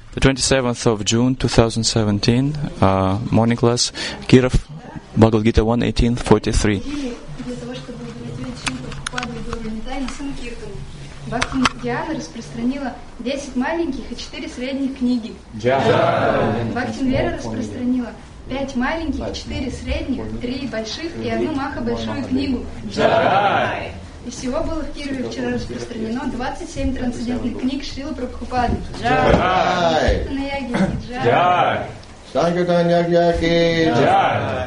The 27th of June 2017, morning class, Kirov, Bhagavad Gita 1.18.43. Для того, чтобы удовлетворить Шри Прабхупаду и Гуру Нитай на Санкиртане, Бхакти Диана распространила 10 маленьких и 4 средних книги. Бхакти Вера распространила 5 маленьких, 4 средних, 3 больших и 1 маха большую книгу. И всего было в Кирове вчера распространено 27 трансцендентных книг Шрилы Прабхупады. Джай! Джай! Sankirtan Yagya ki Jai.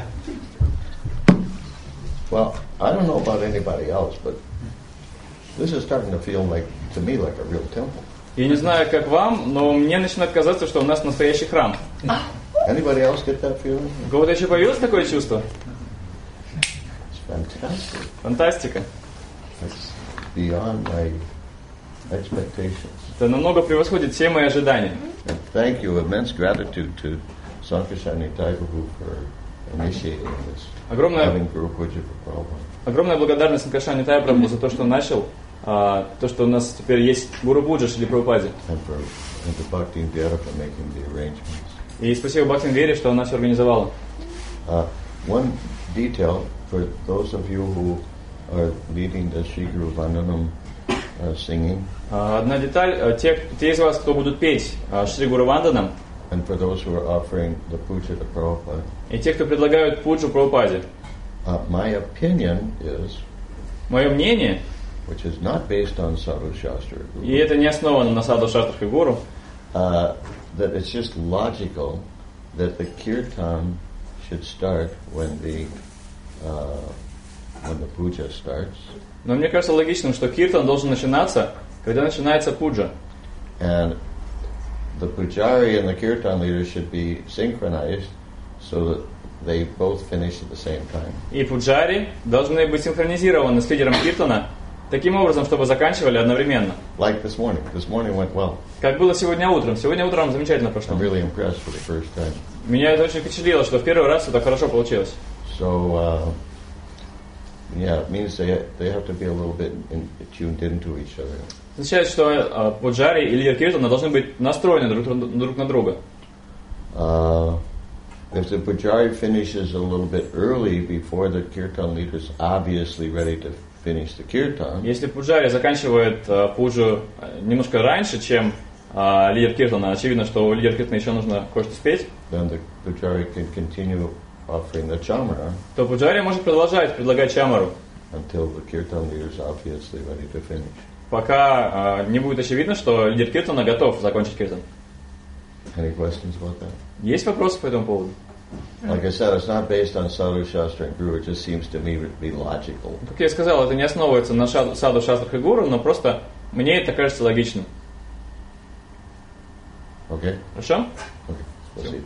Well, I don't know about anybody else, but this is starting to feel like, to me, like a real temple. Я не знаю, как вам, но мне начинает казаться, что у нас настоящий храм. Anybody else get that feeling? У кого-то еще появилось такое чувство? It's fantastic. Фантастика. It's beyond my expectations. Это намного превосходит все мои ожидания. And thank you, immense gratitude to Sankirtan Nitai Prabhu for initiating this. Having Guru Puja for Prabhupada. Огромная благодарность Санкаршан Нитай Прабху за то, что он начал, то, что у нас теперь есть Гуру Пуджа Шрили Прабхупаде. And to Bhakti Vera for making the arrangements. И спасибо Бхакти Вере, что она все организовала. One detail for those of you who are leading the Shri Guru Vandanam singing. Одна деталь, те из вас, кто будут петь Шри Гуру Ванданам, and for those who are offering the puja to Prabhupada. И те, кто предлагают пуджу Прабхупаде. My opinion is, мое мнение, which is not based on Sadhu Shastra, и это не основано на Саду Шастрах и Гуру, that it's just logical that the kirtan should start when the puja starts. Но мне кажется логичным, что киртан должен начинаться, когда начинается пуджа. And the pujari and the kirtan leader should be synchronized so that they both finish at the same time. И пуджари должны быть синхронизированы с лидером киртана таким образом, чтобы заканчивали одновременно. Like this morning. This morning went well. Как было сегодня утром. Сегодня утром замечательно прошло. I'm really impressed for the first time. Меня это очень впечатлило, что в первый раз это хорошо получилось. So, yeah, it means they have to be a little bit tuned into each other. Означает, что пуджари и лидер киртана должны быть настроены друг на друга. If the pujari finishes a little bit early before the kirtan leader is obviously ready to finish the kirtan. Если пуджари заканчивает пуджу немножко раньше, чем лидер киртана, очевидно, что у лидера киртана еще нужно кое-что спеть. Then the pujari can continue offering the chamara. То пуджари может продолжать предлагать чамару. Until the kirtan leader is obviously ready to finish. Пока не будет очевидно, что лидер киртана готов закончить киртан. Any questions about that? Есть вопросы по этому поводу? Like I said, it's not based on Sadhu Shastra and Guru. It just seems to me to be logical. Как я сказал, это не основывается на Саду, Шастрах и Гуру, но просто мне это кажется логичным. Okay? Хорошо? Okay. Спасибо.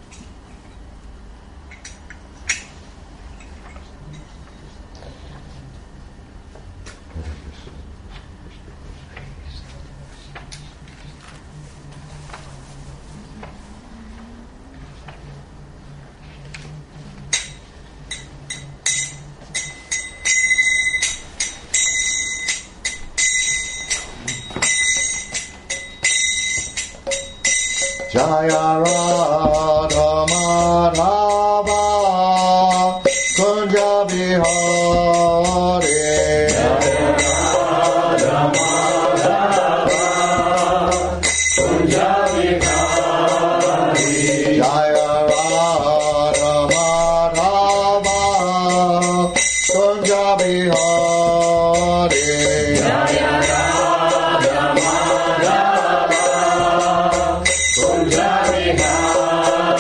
Jaya Radha Madhava Kunja Bihari Jaya Radha Madhava Kunja Bihari Jaya Radha Madhava Kunja Bihari Jaya Radha Madhava Kunja Bihari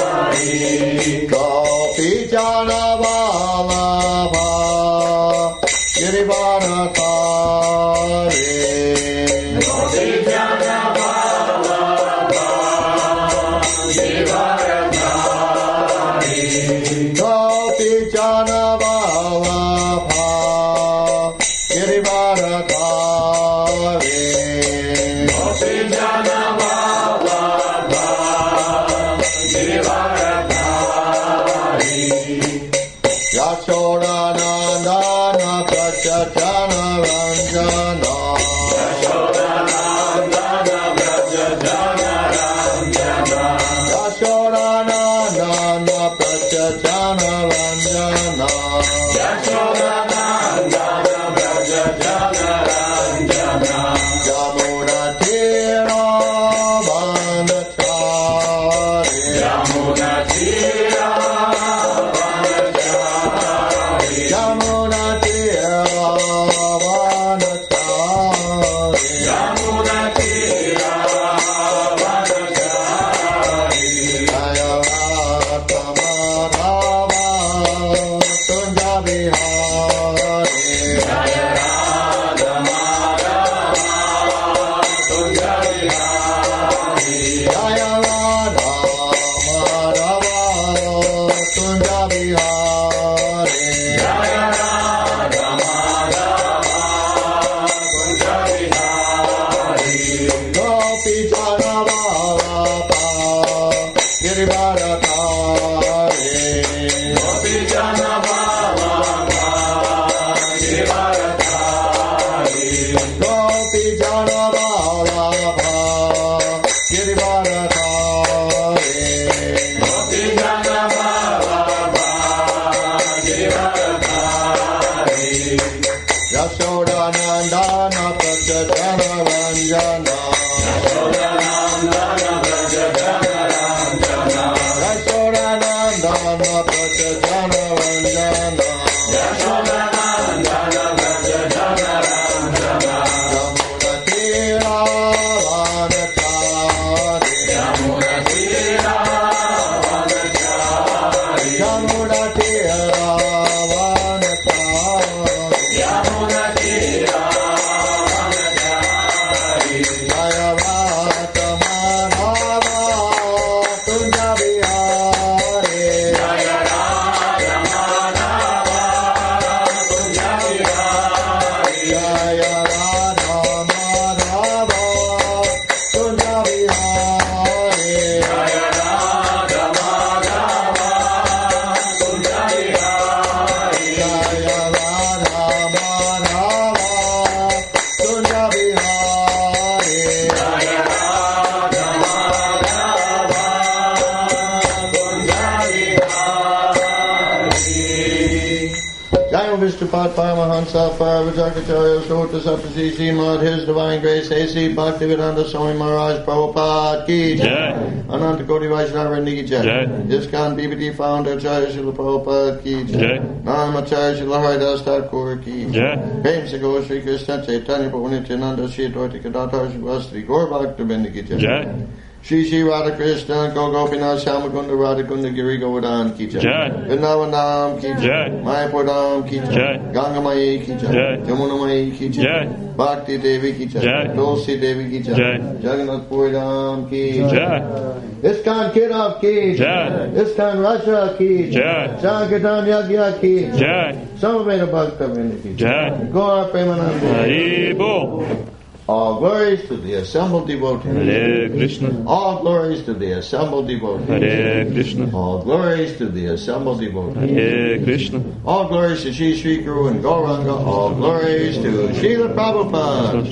Vishnupat Paramahansa Paravajakacharya Sota Saptasi Srimad His Divine Grace A.C. Bhaktivedanta Swami Maharaj Prabhupada Ki Jai. Ananta Koti Vaishnava Niki Jai. ISKCON BBT Founder Acharya Srila Prabhupada Ki Jai. Namacharya Srila Haridas Thakur Ki Jai. Prem Se Gaur Shri Krishna Chaitanya Prabhu Nityananda Shri Advaita Gadadhar Srivastri Gaur Bhaktivinoda Ki Jai. Shri Shri Radha Krishna Go Gopinath Shamakunda Radhakunda Giri Govardhan Ki Jai. Vrindavanam Ki Jai. Mayapur Ki Jai. Ganga Mai Ki Jai. Yamuna Mai Ki Jai. Bhakti Devi Ki Jai. Tulsi Devi Ki Jai. Jagannath Puram Ki Jai. ISKCON Kirov Ki Jai. ISKCON Russia Ki Jai. Sankirtan Yagya Ki Jai. Samaveda Bhaktivinoda Ki Jai. Gaur Premananda Haribol. All glories to the assembled devotees. Hare Krishna. All glories to the assembled devotees. Hare Krishna. All glories to the assembled devotees. Hare Krishna. All glories to Sri Sri Guru and Gauranga. All glories to Srila Prabhupada.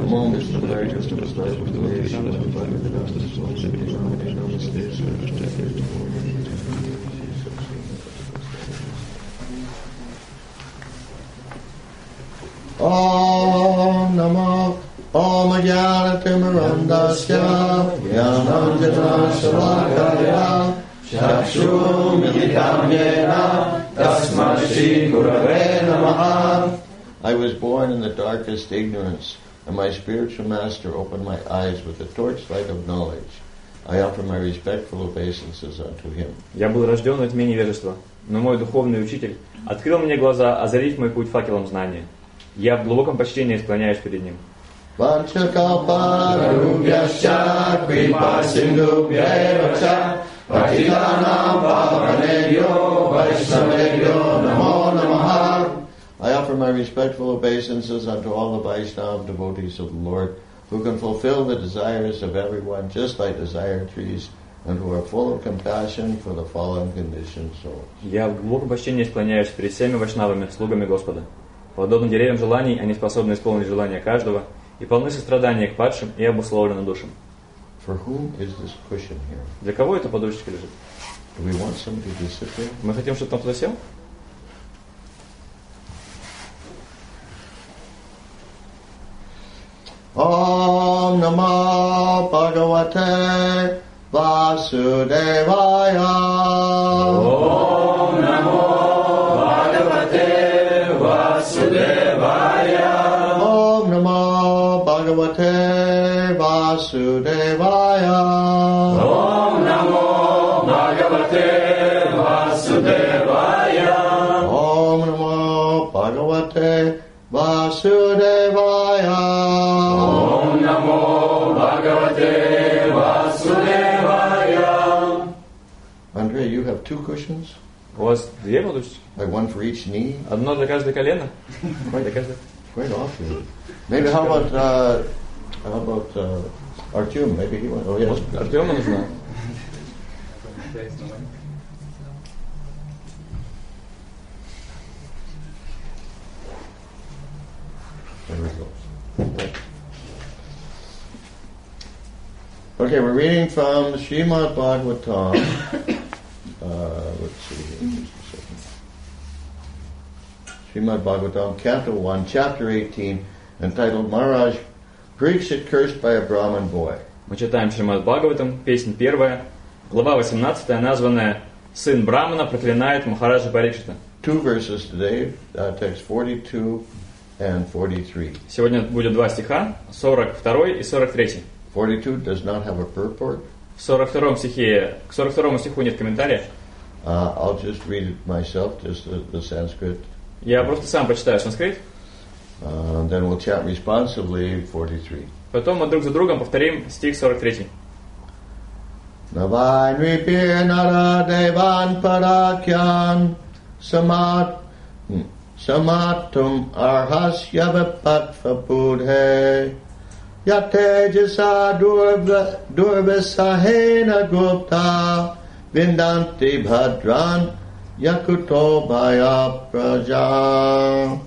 Om Namo Om Jnanatirmirandasya Jnananjana Shalakaya Chakshur Militam Yena Tasmai Shri Gurave Namaha. I was born in the darkest ignorance, and my spiritual master opened my eyes with the torchlight of knowledge. I offer my respectful obeisances unto him. Я был рожден во тьме невежества, но мой духовный учитель открыл мне глаза, озарив мой путь факелом знания. Я в глубоком почтении склоняюсь перед ним. Vanchakalparubhyascha kripa sindhubhyaevacha patitanam pavanebhyo vaishnavebhyo namo namaha. I offer my respectful obeisances unto all the Vaishnava devotees of the Lord, who can fulfill the desires of everyone, just like desire trees, and who are full of compassion for the fallen conditioned souls. Я в глубоком почтении склоняюсь перед всеми вайшнавами, слугами Господа. Подобно деревьям желаний, они способны исполнить желания каждого и полны сострадания к падшим и обусловлены душам. For whom is this cushion here? Для кого эта подушечка лежит? Do we want somebody to sit there? Мы хотим, чтобы там кто-то сел? Om Namo Bhagavate Vasudevaya. Om Namo Bhagavate Vasudevaya. Om Namo Bhagavate Vasudevaya. Om Namo Bhagavate Vasudevaya. Om Namo Bhagavate Vasudevaya. Om Namo Bhagavate Vasudevaya. Andrea, you have two cushions? У вас две подушечки? Like one for each knee? Одно для каждого колена? Для каждого. Quite often. Maybe how about Artyom? Maybe he went. Oh yes. Артему нужно. There we go. Okay, we're reading from Srimad Bhagavatam. Let's see here, just a second. Srimad Bhagavatam, Canto 1, Chapter 18, entitled Maharaj Parikshit cursed by a Brahmin boy. Мы читаем Шримад Бхагаватам, песня 1, глава 18, названная «Сын Брамана проклинает Махараджа Парикшита». Two verses today, text 42 and 43. Сегодня будет два стиха, 42 и 43. 42 does not have a purport. В 42 стихе, к 42 стиху нет комментариев. I'll just read it myself, just the Sanskrit. Я просто сам прочитаю санскрит. Then we'll chant responsively 43. Потом мы друг за другом повторим стих 43. Navai nripir nara devan parakyan samatum arhasya vipatva budhe yate jasa durvasahena gupta vindanti bhadran yakuto bhaya praja.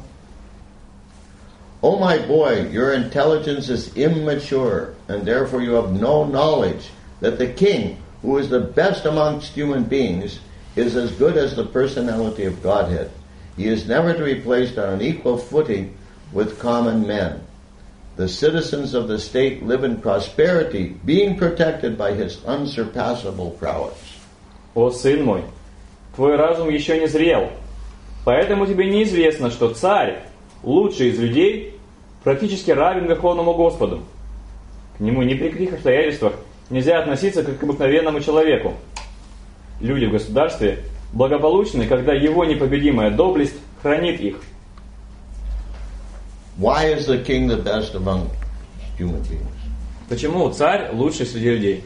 O my boy, your intelligence is immature, and therefore you have no knowledge that the king, who is the best amongst human beings, is as good as the personality of Godhead. He is never to be placed on an equal footing with common men. The citizens of the state live in prosperity, being protected by his unsurpassable prowess. О, сын мой, твой разум еще не зрел, поэтому тебе неизвестно, что царь, лучший из людей, практически равен Верховному Господу. К нему ни при каких обстоятельствах нельзя относиться как к обыкновенному человеку. Люди в государстве благополучны, когда его непобедимая доблесть хранит их. Why is the king the best among human beings? Почему царь лучший среди людей?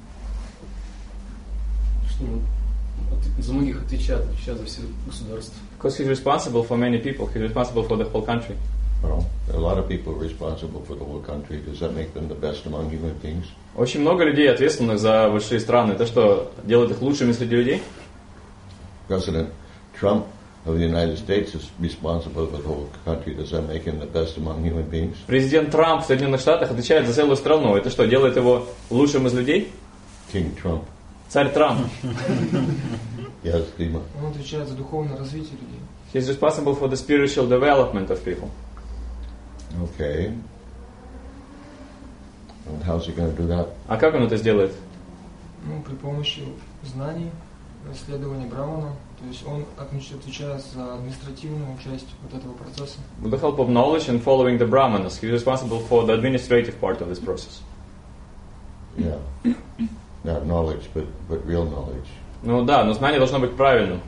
Что он за многих отвечает за все государства. Because he's responsible for many people. He's responsible for the whole country. Well, there are a lot of people responsible for the whole country. Does that make them the best among human beings? Очень много людей, ответственных за большие страны. Это что, делает их лучшими среди людей? President Trump of the United States is responsible for the whole country. Does that make him the best among human beings? Президент Трамп в Соединенных Штатах отвечает за целую страну. Это что, делает его лучшим из людей? King Trump. Царь Трамп. Yes, Dima. Он отвечает за духовное развитие людей. He's responsible for the spiritual development of people. Okay. And how's he going to do that? А как он это сделает? Ну, при помощи знаний, исследований Брамана. То есть он отвечает за административную часть вот этого процесса. With the help of knowledge and following the Brahmanas, he's responsible for the administrative part of this process. Yeah. Not knowledge, but real knowledge. Ну да, но знание должно быть правильным.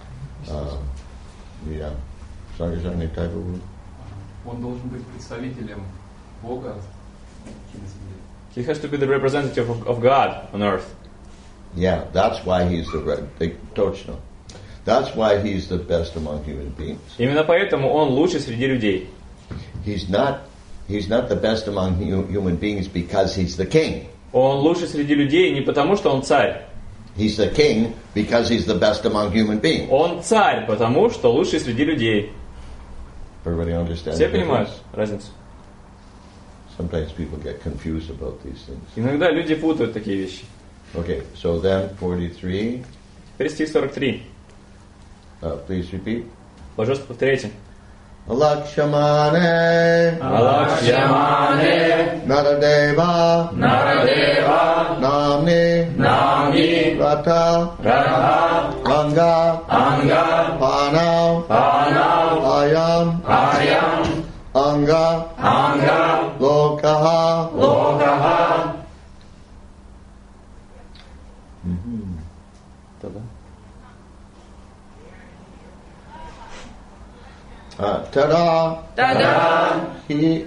Yeah. Содержание type of Он должен быть представителем Бога. He has to be the representative of God on earth. Yeah, that's why he's точно. That's why he's the best among human beings. Именно поэтому он лучший среди людей. He's not the best among human beings because he's the king. Он лучший среди людей не потому, что он царь. He's the king because he's the best among human beings. Он царь, потому что лучший среди людей. Everybody understands? Все понимают разницу? Sometimes people get confused about these things. Иногда люди путают такие вещи. Okay, so then 43. Теперь стих 43. Please repeat. Пожалуйста, повторяйте. Alakshamane Naradeva Namni Rata Anga Panav Ayam Anga Lokaha Tada He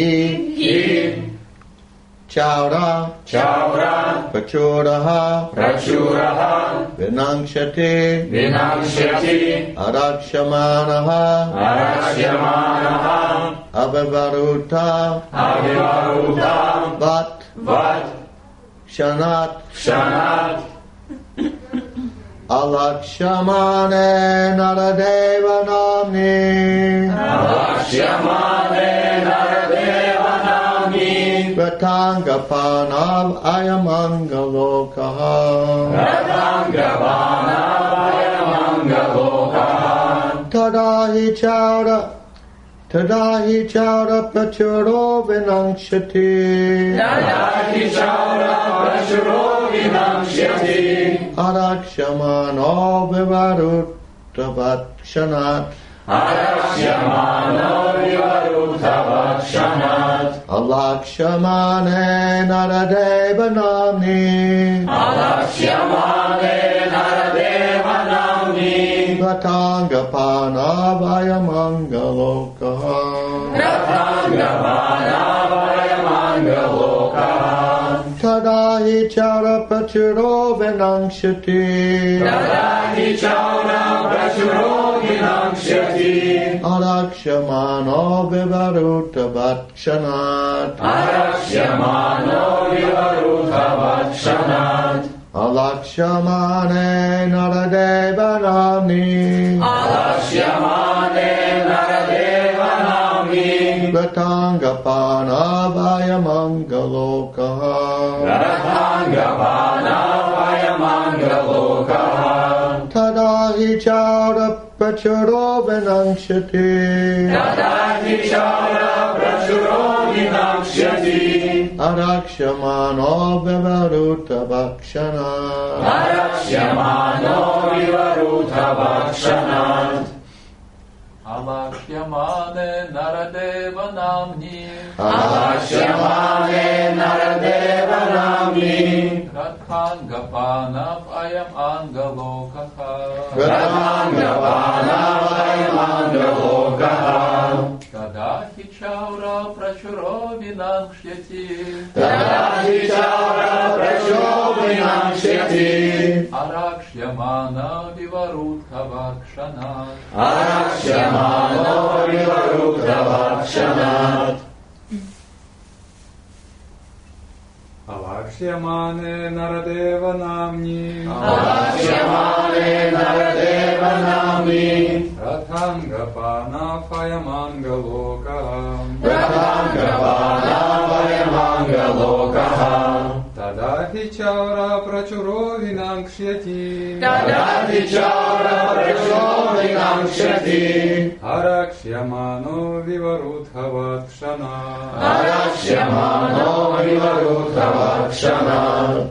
Chaura Prachuraha Vinangshati Arakshamanaha Avivaruta Vat Kshanat Alakshamane Naradeva Namni Ratangapanav Ayamangalokaha Tadahi Chaura Prachuro Vinangshati Arakshamano Vivarutavat Kshanat Alakshamane Naradeva Namni Ratangapana Mangalokaha Tadahi Chara Prachuro Vinangshati Arakshamano Vivarutavat Kshanat Alakshamane Naradeva Namni Ratangapana Mangalokaha Tadahi Chaura prachuro vinamshati. Tadahi chaura prachuro vinamshati. Arakshamano vivaruta vakshana. Arakshamano vivaruta vakshana. Alakhyamane naradeva namni. Alakhyamane naradeva namni. Radhangapanav ayam angalokaha. Radhangapanav ayam angalokaha. Tadahi chaura prachuro vinamshyati. Tadahi chaura prachuro vinamshyati. Arakshyamana vivarutha vakshana. Arakshyamano vivarutha vakshana. Alakhyamane naradeva namni. Alakhyamane naradeva namni. Radhangapanav ayam angalokaha. Radhangapanav ayam angalokaha. Tadahi chaura prachuro vinamshyati. Tadahi chaura prachuro vinamshyati. Arakshyamano vivarutha vakshana. Arakshyamano vivarutha vakshana.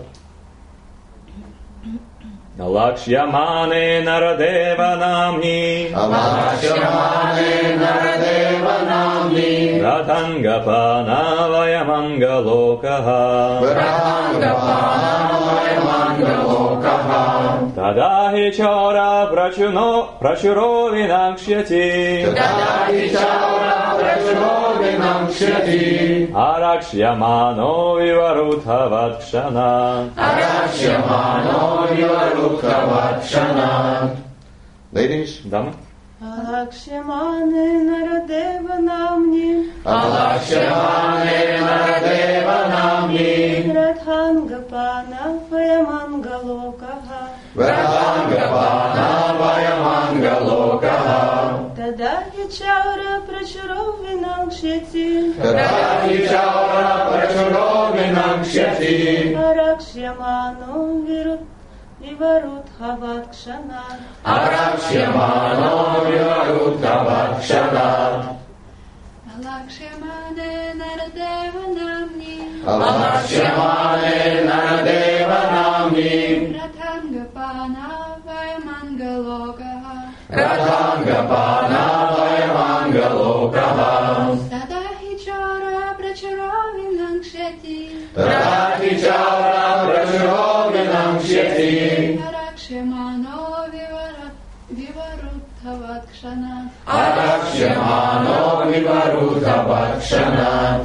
Lakshmane naradeva namni. Lakshmane naradeva namni. Radhangapanav mangalokaha. Radhangapanav mangalokaha. Tadahi chaura prachuro vinamshyati. Tadahi chaura prachuro vinamshyati. Arakshyamano vivarutha vakshana. Arakshyamano vivarutha vakshana. Ladies, Дамы. Алакшямане нарадева намни. Алакшямане нарадева намни. Радхангапана ваямангалокаха. Радхангапана ваямангалокаха. Тадахи чаура прачуро винамшяти. Тадахи чаура прачуро винамшяти. Аракшямано Vivarutha vakshana. Arakshyamano vivarutha vakshana. Alakshmane naradeva namni. Alakshmane naradeva namni. Radhangapana vayamangalokaha. Radhangapana vayamangalokaha. Tadahi chaura prachuro vinamshyati. Tadahi chaura prachuro vinamshyati. Arakshemano vivarutha vakshana. Arakshyamano vivarutha vakshana.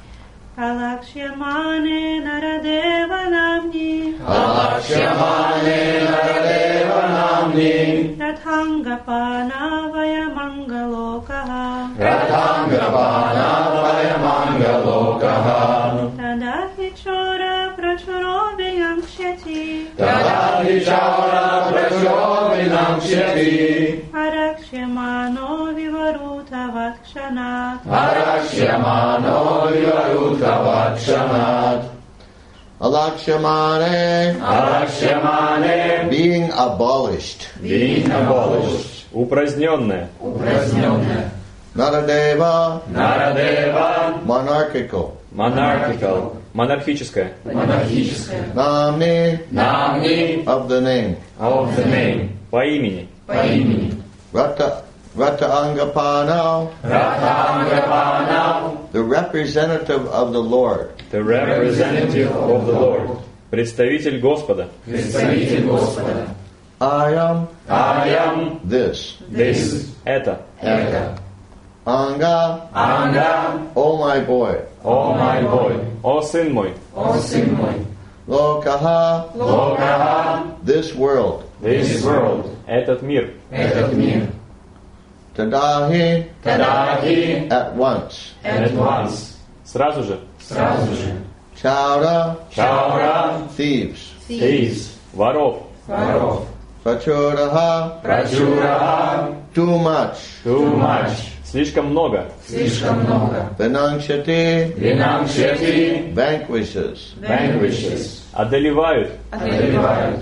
Alakshmane naradeva namni. Alakshmane naradeva namni. Radhangapana vayamangalokaha. Radhangapana vayamangalokaha. Tadahi chaura prachuro vinamshyati. Tadahi chaura prachuro vinamshyati. Arakshemano vivarutha vakshana. Arakshyamano vivarutha vakshana. Alakshmane, Alakshmane, being abolished. being abolished. Упраздненное. Упраздненное. Naradeva, Нарадева, monarchical. Monarchical. Монархическое. монархическое. Namni, Намни, of the name. of the name, По имени. по имени. Rata Angapana, Радхангапана, the representative of the Lord. The representative of the Lord. Представитель Господа. представитель Господа. I am Аям, this. this, Это. это. Anga, Анга, oh my boy. о мой бой, О, сын мой. о сын мой. Lokaha, Локаха, this world. this world, Этот мир. этот мир. Tadahi, Тадахи, at once. at once, Сразу же. сразу же. Chaura, Чаура, thieves. thieves, Воров. воров. Prachodaha, Прачураха, too much. too much, Слишком много. слишком много. Vinamshati, Винамшети, vanquishes. vanquishes, Одолевают. одолевают.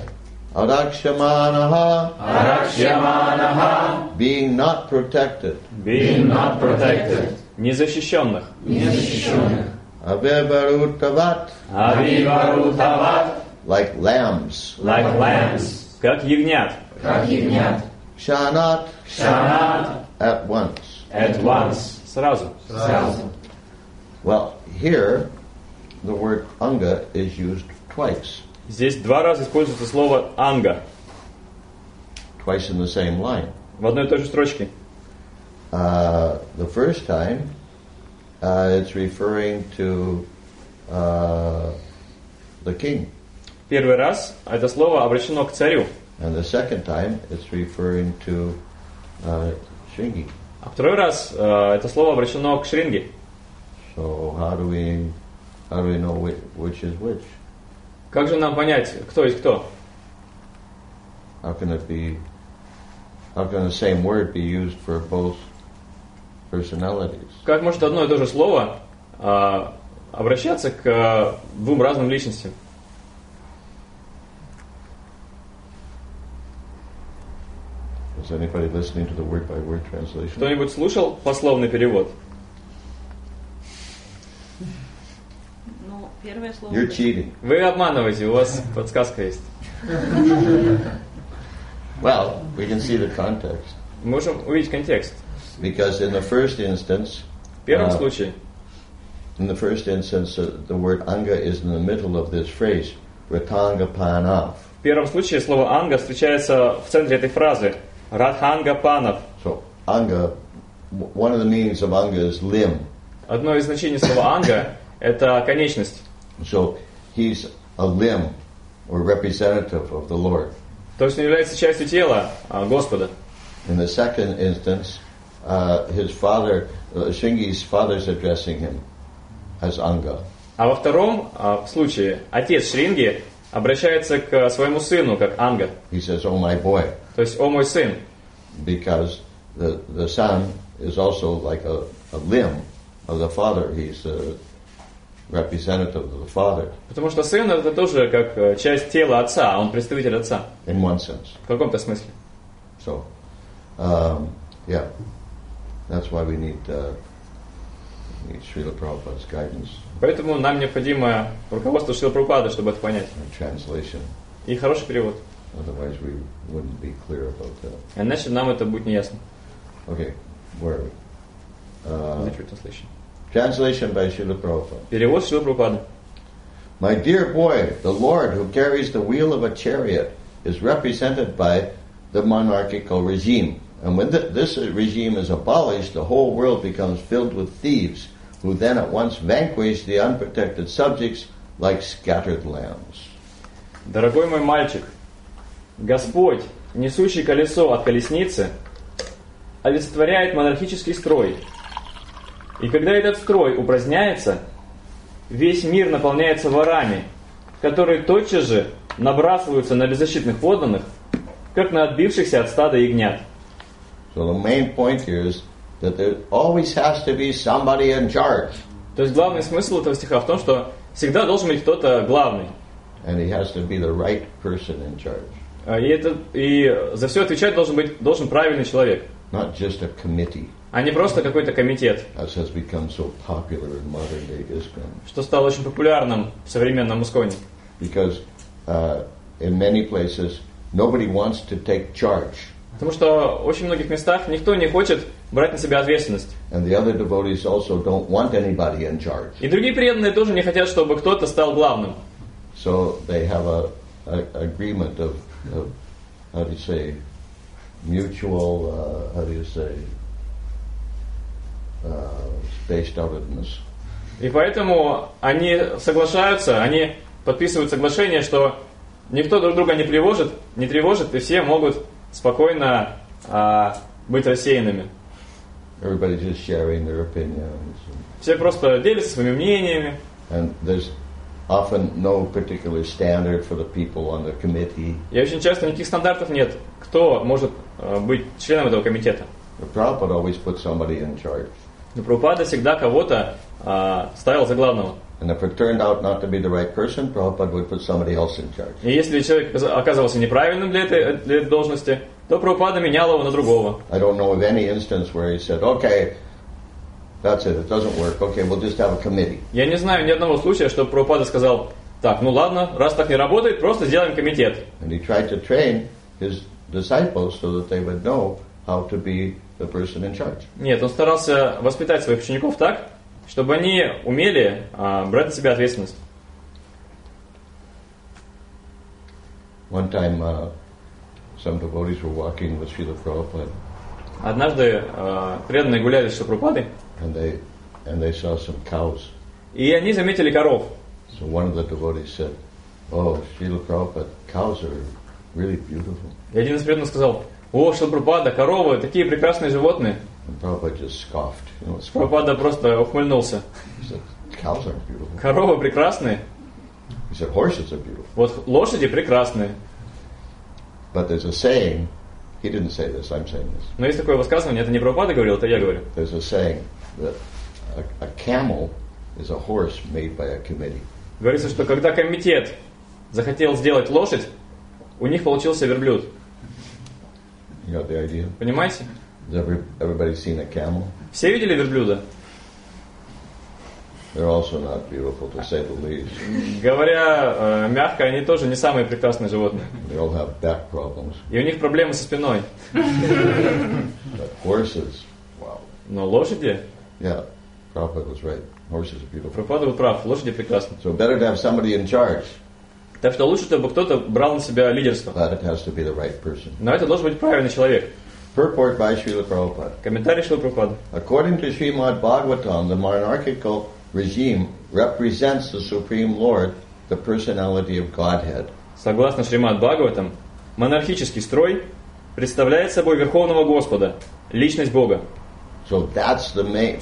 Arakshmanaha, Arakshmanaha, being not protected, being not protected, незащищенных, незащищенных, Avivarutavat, Avivarutavat, like lambs, like lambs, как ягнят, как ягнят, Kshanat, Kshanat, at once. at once, сразу. сразу. Well, here the word anga is used twice, Здесь 2 раза используется слово анга twice in the same line. в одной и той же строчке. The first time, it's referring to the king, Первый раз это слово обращено к царю, and the second time, it's referring to Shringi. а второй раз это слово обращено к Шринге. So how do we know which is which? Как же нам понять, кто есть кто? How can the same word be used for both personalities? Как может одно и то же слово обращаться к 2 разным личностям? Is anybody listening to the word-by-word translation? Кто-нибудь слушал пословный перевод? Ну, первое слово. You're cheating. Вы обманываете, у вас подсказка есть. Well, we can see the context. Можем увидеть контекст. Because in the first instance, В первом случае, the word anga is in the middle of this phrase, Ratanga Panav. в первом случае слово анга встречается в центре этой фразы. Радханга Панав. So anga, one of the meanings of anga is limb. Одно из значений слова анга – это конечность. So he's a limb or representative of the Lord. То есть он является частью тела Господа. In the second instance, his father, Shringi's father, is addressing him as anga. А во втором случае отец Шринги обращается к своему сыну как анга. He says, "Oh my boy," То есть «О мой сын», because the son is also like a limb of the father. He's a representative of the father потому что сын это тоже как часть тела отца, он представитель отца. in one sense. В каком-то смысле. So, yeah, that's why we need Srila Prabhupada's guidance Поэтому нам необходимо руководство Шрилы Прабхупады, чтобы это понять. and translation. И хороший перевод. Otherwise, we wouldn't be clear about that. Иначе нам это будет неясно. Okay, where are we? Literary translation. Translation by Srila Prabhupada. Перевод Шрилы Прабхупады. My dear boy, the Lord who carries the wheel of a chariot is represented by the monarchical regime. And when this regime is abolished, the whole world becomes filled with thieves, who then at once vanquish the unprotected subjects like scattered lambs. Дорогой мой мальчик, Господь, несущий колесо от колесницы, олицетворяет монархический строй. И когда этот строй упраздняется, весь мир наполняется ворами, которые тотчас же набрасываются на беззащитных подданных, как на отбившихся от стада ягнят. So the main point here is that there always has to be somebody in charge. То есть главный смысл этого стиха в том, что всегда должен быть кто-то главный. And he has to be the right person in charge. И за все отвечать должен правильный человек. Not just a committee, А не просто какой-то комитет, as has become so popular in modern day ISKCON. что стало очень популярным в современном Исконе. Because in many places, nobody wants to take charge. Потому что в очень многих местах никто не хочет брать на себя ответственность. And the other devotees also don't want anybody in charge. И другие преданные тоже не хотят, чтобы кто-то стал главным. So they have a agreement of how do you say, mutual, spaced-outedness. И поэтому они соглашаются, они подписывают соглашение, что никто друг друга не тревожит, и все могут спокойно быть рассеянными. Everybody's just sharing their opinions. Все просто делятся своими мнениями. And there's often no particular standard for the people on the committee. И очень часто никаких стандартов нет, кто может быть членом этого комитета. The Prabhupada always put somebody in charge. Но Прабхупада всегда кого-то ставил за главного. And if it turned out not to be the right person, Prabhupada would put somebody else in charge. И если человек оказывался неправильным для этой должности, то Прабхупада менял его на другого. I don't know of any instance where he said, okay, that's it doesn't work, okay, we'll just have a committee. Я не знаю ни одного случая, что Прабхупада сказал, так, ну ладно, раз так не работает, просто сделаем комитет. And he tried to train his disciples so that they would know how to be the person in charge. Нет, он старался воспитать своих учеников так, чтобы они умели брать на себя ответственность. One time, some devotees were walking with Srila Prabhupada. Однажды преданные гуляли с Прабхупадой, and they saw some cows. И они заметили коров. So one of the devotees said, "Oh, Srila Prabhupada, cows are really beautiful." И один из преданных сказал, о, Шрила Прабхупада, коровы, такие прекрасные животные. And Prabhupada just scoffed. Прабхупада просто ухмыльнулся. He said, "Cows aren't beautiful." Коровы прекрасные. He said, "Horses are beautiful." Вот лошади прекрасные. But there's a saying. He didn't say this. I'm saying this. Но есть такое высказывание, это не Прабхупада говорил, это я говорю. There's a saying that a camel is a horse made by a committee. Говорится, что когда комитет захотел сделать лошадь, у них получился верблюд. You got the idea? Понимаете? Has everybody seen a camel? Все видели верблюда? They're also not beautiful, to say the least. Говоря мягко, они тоже не самые прекрасные животные. They all have back problems. И у них проблемы со спиной. But horses, wow. Но лошади? Yeah, Prabhupada was right. Horses are beautiful. Прабхупада был прав, лошади прекрасны. So better to have somebody in charge. Так что лучше, чтобы кто-то брал на себя лидерство. But it has to be the right person. Но это должен быть правильный человек. Purport by Srila Prabhupada. Комментарий Шрилы Прабхупады. According to Srimad Bhagavatam, the monarchical regime represents the Supreme Lord, the personality of Godhead. Согласно Шримад Бхагаватам, монархический строй представляет собой Верховного Господа, личность Бога. So that's the main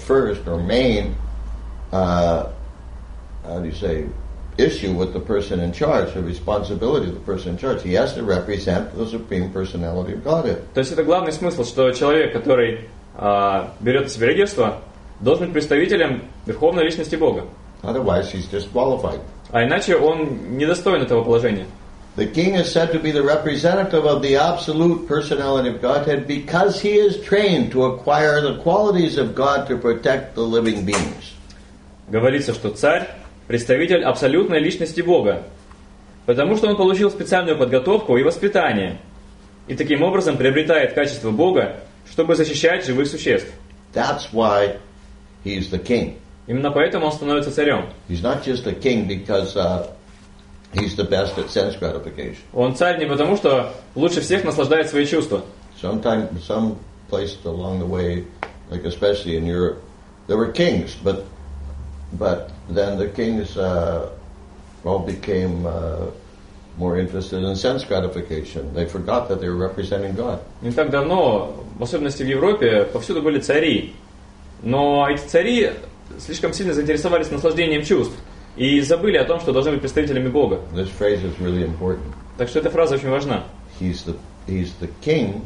how do you say, issue with the person in charge, the responsibility of the person in charge. He has to represent the Supreme Personality of Godhead. То есть это главный смысл, что человек, который берет на себя лидерство, должен быть представителем Верховной Личности Бога. Otherwise, he's disqualified. А иначе он недостоин этого положения. The king is said to be the representative of the absolute personality of Godhead because he is trained to acquire the qualities of God to protect the living beings. Говорится, что царь – представитель абсолютной личности Бога, потому что он получил специальную подготовку и воспитание, и таким образом приобретает качество Бога, чтобы защищать живых существ. That's why he's the king. Именно поэтому он становится царем. He's not just a king because he's the best at sense gratification. Он царь не потому, что лучше всех наслаждает свои чувства. Some place along the way, like especially in Europe, there were kings, but then the kings all became more interested in sense gratification. They forgot that they were representing God. Не так давно, в особенности в Европе, повсюду были цари. Но эти цари слишком сильно заинтересовались наслаждением чувств и забыли о том, что должны быть представителями Бога. This phrase is really important. Так что эта фраза очень важна. He's the king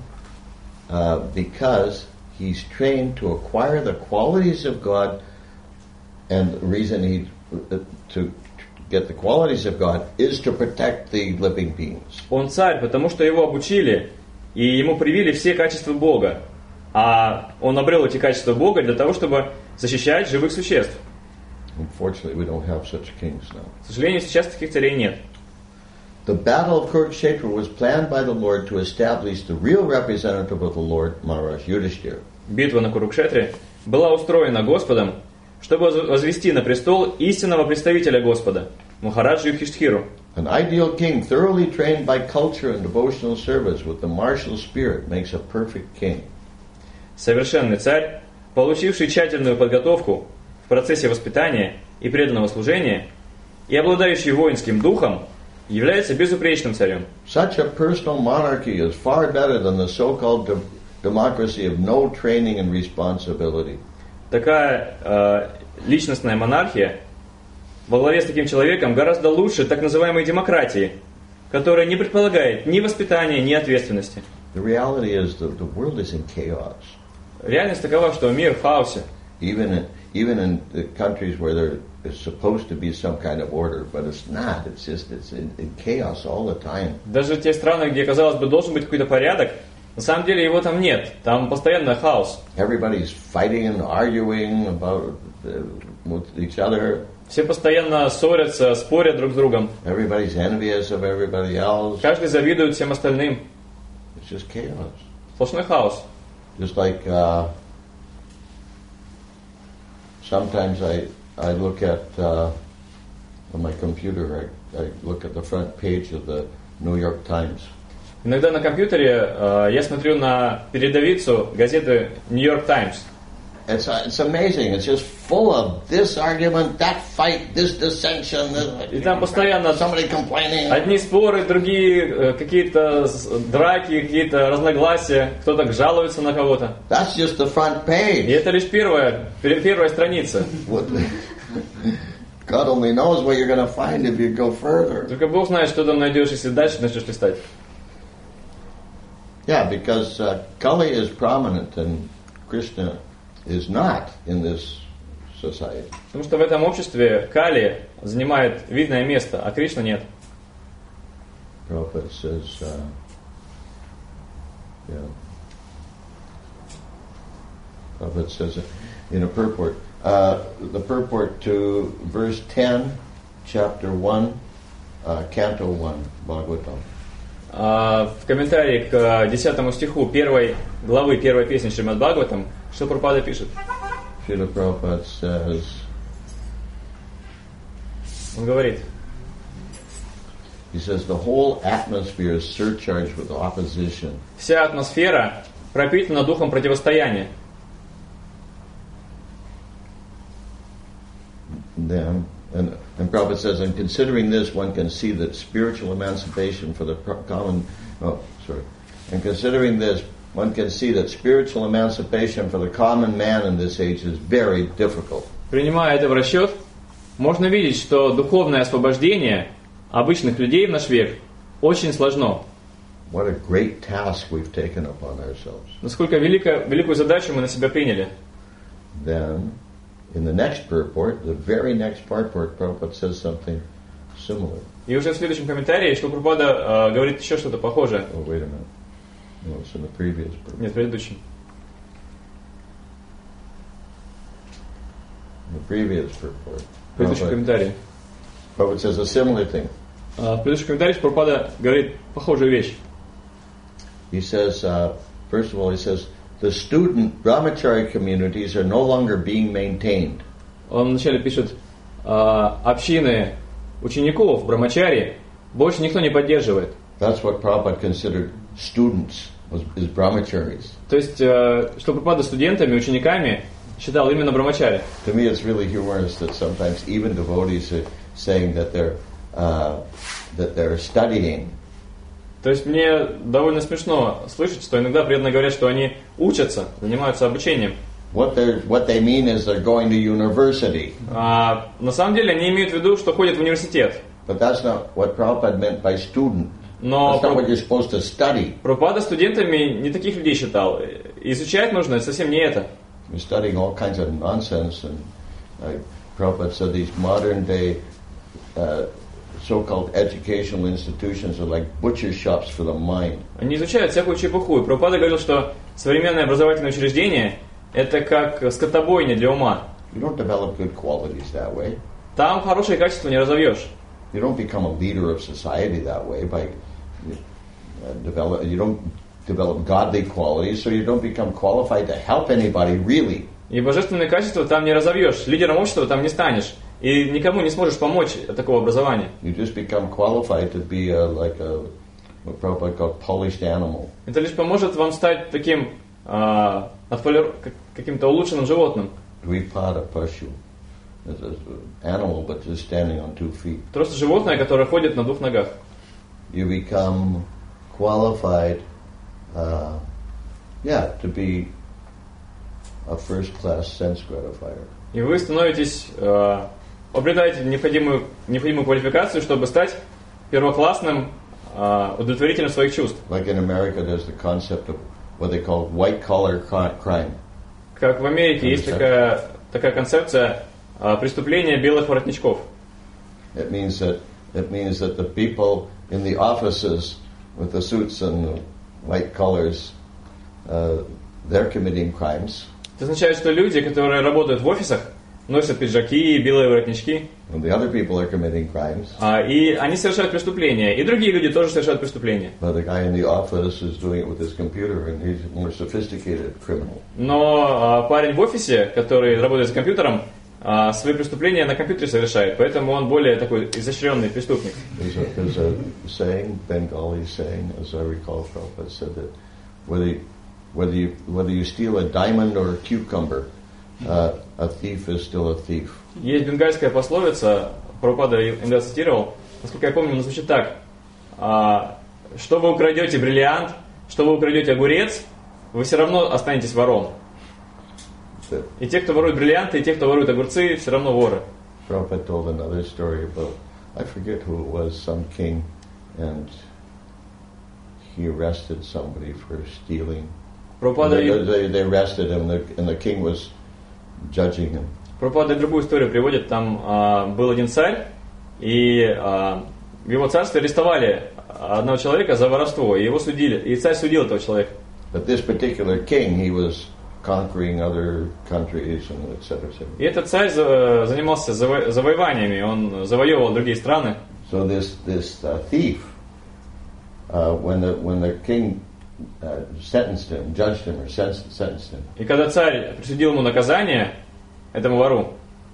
because he's trained to acquire the qualities of God, and the reason to get the qualities of God is to protect the living beings. Он царь, потому что его обучили и ему привили все качества Бога. А он обрел эти качества Бога для того, чтобы защищать живых существ. Unfortunately, we don't have such kings now. К сожалению, сейчас таких царей нет. The battle of Kurukshetra was planned by the Lord to establish the real representative of the Lord, Maharaj Yudhishthira. Битва на Курукшетре была устроена Господом, чтобы возвести на престол истинного представителя Господа, Махараджу Юдхиштхиру. An ideal king, thoroughly trained by culture and devotional service with the martial spirit, makes a perfect king. Совершенный царь, получивший тщательную подготовку в процессе воспитания и преданного служения и обладающий воинским духом, является безупречным царем. Such a personal monarchy is far better than the so-called democracy of no training and responsibility. Такая личностная монархия во главе с таким человеком гораздо лучше так называемой демократии, которая не предполагает ни воспитания, ни ответственности. The reality is the world is in chaos. Реальность такова, что мир в хаосе. Even in the countries where it's supposed to be some kind of order, but it's not. It's just it's in chaos all the time. Даже те страны, где, казалось бы, должен быть какой-то порядок, на самом деле его там нет. Там постоянно хаос. Everybody's fighting and arguing about with each other. Все постоянно ссорятся, спорят друг с другом. Everybody's envious of everybody else. Каждый завидует всем остальным. It's just chaos. Сплошной хаос. Just like sometimes I look at on my computer. I look at the front page of the New York Times. Иногда на компьютере я смотрю на передовицу газеты New York Times. It's amazing. It's just full of this argument, that fight, this dissension. И там постоянно somebody complaining. Одни споры, другие какие-то драки, какие-то разногласия. Кто-то жалуется на кого-то. That's just the front page. И это лишь первая страница. God only knows what you're going to find if you go further. Только Бог знает, что там найдешь, если дальше начнешь листать. Yeah, because Kali is prominent and Krishna is not in this society. Потому что в этом обществе Кали занимает видное место, а Кришна нет. Prabhupada says, Prabhupada says in a purport, the purport to verse 10, chapter 1, canto 1, Bhagavatam. В комментарии к 10 стиху 1 главы 1 песни Шримад Бхагаватам, что Прабхупада пишет? Srila Prabhupada says, он говорит, he says, the whole atmosphere is surcharged with opposition. Вся атмосфера пропитана духом противостояния. Then, and Prabhupada says, and considering this, one can see that spiritual emancipation for the common, and considering this, one can see that spiritual emancipation for the common man in this age is very difficult. Принимая это в расчет, можно видеть, что духовное освобождение обычных людей в наш век очень сложно. What a great task we've taken upon ourselves. Насколько великую задачу мы на себя приняли. Then, in the next purport, the very next purport, Prabhupada says something similar. И уже в следующем комментарии, что Прабхупада говорит еще что-то похожее. Oh, wait a minute. No, it's in the previous purport. Нет, в предыдущем. The previous purport. В предыдущем комментарии. Prabhupada says a similar thing. В предыдущем комментарии Прабхупада говорит похожую вещь. He says, first of all, he says, the student brahmachari communities are no longer being maintained. Он вначале пишет, общины учеников брамачари больше никто не поддерживает. That's what Prabhupada considered students, is brahmacharis. То есть, что Прабхупада студентами, учениками считал именно брамачари. To me, it's really humorous that sometimes even devotees are saying that they're studying. То есть мне довольно смешно слышать, что иногда преданные говорят, что они учатся, занимаются обучением. What they mean is they're going to university. На самом деле они имеют в виду, что ходят в университет. But that's not what Prabhupada meant by student. Но that's not what you're supposed to study. Прабхупада студентами не таких людей считал. Изучать нужно совсем не это. You're studying all kinds of nonsense, and Prabhupada said these modern day so-called educational institutions are like butcher shops for the mind. Они изучают всякую чепуху. И Прабхупада говорил, что современное образовательное учреждение это как скотобойня для ума. You don't develop good qualities that way. Там хорошее качество не разовьешь. You don't become a leader of society that way by you don't develop godly qualities, so you don't become qualified to help anybody really. И божественные качества там не разовьешь. Лидером общества там не станешь. И никому не сможешь помочь от такого образования. You just become qualified to be like a what Prabhupada called polished animal. Это лишь поможет вам стать таким каким-то улучшенным животным. Dvipada pashu. It's an animal but just standing on 2 feet. Просто животное, которое ходит на 2 ногах. You become qualified, to be a first-class sense gratifier. И вы становитесь, обретаете необходимую квалификацию, чтобы стать первоклассным удовлетворителем своих чувств. Like in America, there's the concept of what they call white-collar crime. Как в Америке есть такая концепция преступления белых воротничков. It means that the people in the offices with the suits and the white collars, they're committing crimes. Это означает, что люди, которые работают в офисах, носят пиджаки и белые воротнички. And the other people are committing crimes. И они совершают преступления. И другие люди тоже совершают преступления. But the guy in the office is doing it with his computer, and he's a more sophisticated criminal. Но парень в офисе, который работает с компьютером, свои преступления на компьютере совершает. Поэтому он более такой изощренный преступник. There's a saying, Bengali saying, as I recall, Prabhupada said that whether you steal a diamond or a cucumber, a thief is still a thief. Есть бенгальская пословица, Прабхупада иногда цитировал, насколько я помню, она звучит так: что вы украдете бриллиант, что вы украдете огурец, вы все равно останетесь вором. И те, кто ворует бриллианты, и те, кто ворует огурцы, все равно воры. Prabhupada told another story about, I forget who it was, some king, and he arrested somebody for stealing. They arrested him, and the king was judging him. Прабхупада другую историю приводит. Там был один царь, и в его царстве арестовали одного человека за воровство, и его судили, и царь судил этого человека. But this particular king, he was conquering other countries and etc. И этот царь занимался завоеваниями, он завоевывал другие страны. So this thief, when the king sentenced him, judged him or sentenced him. И когда царь присудил ему наказание, этому вору,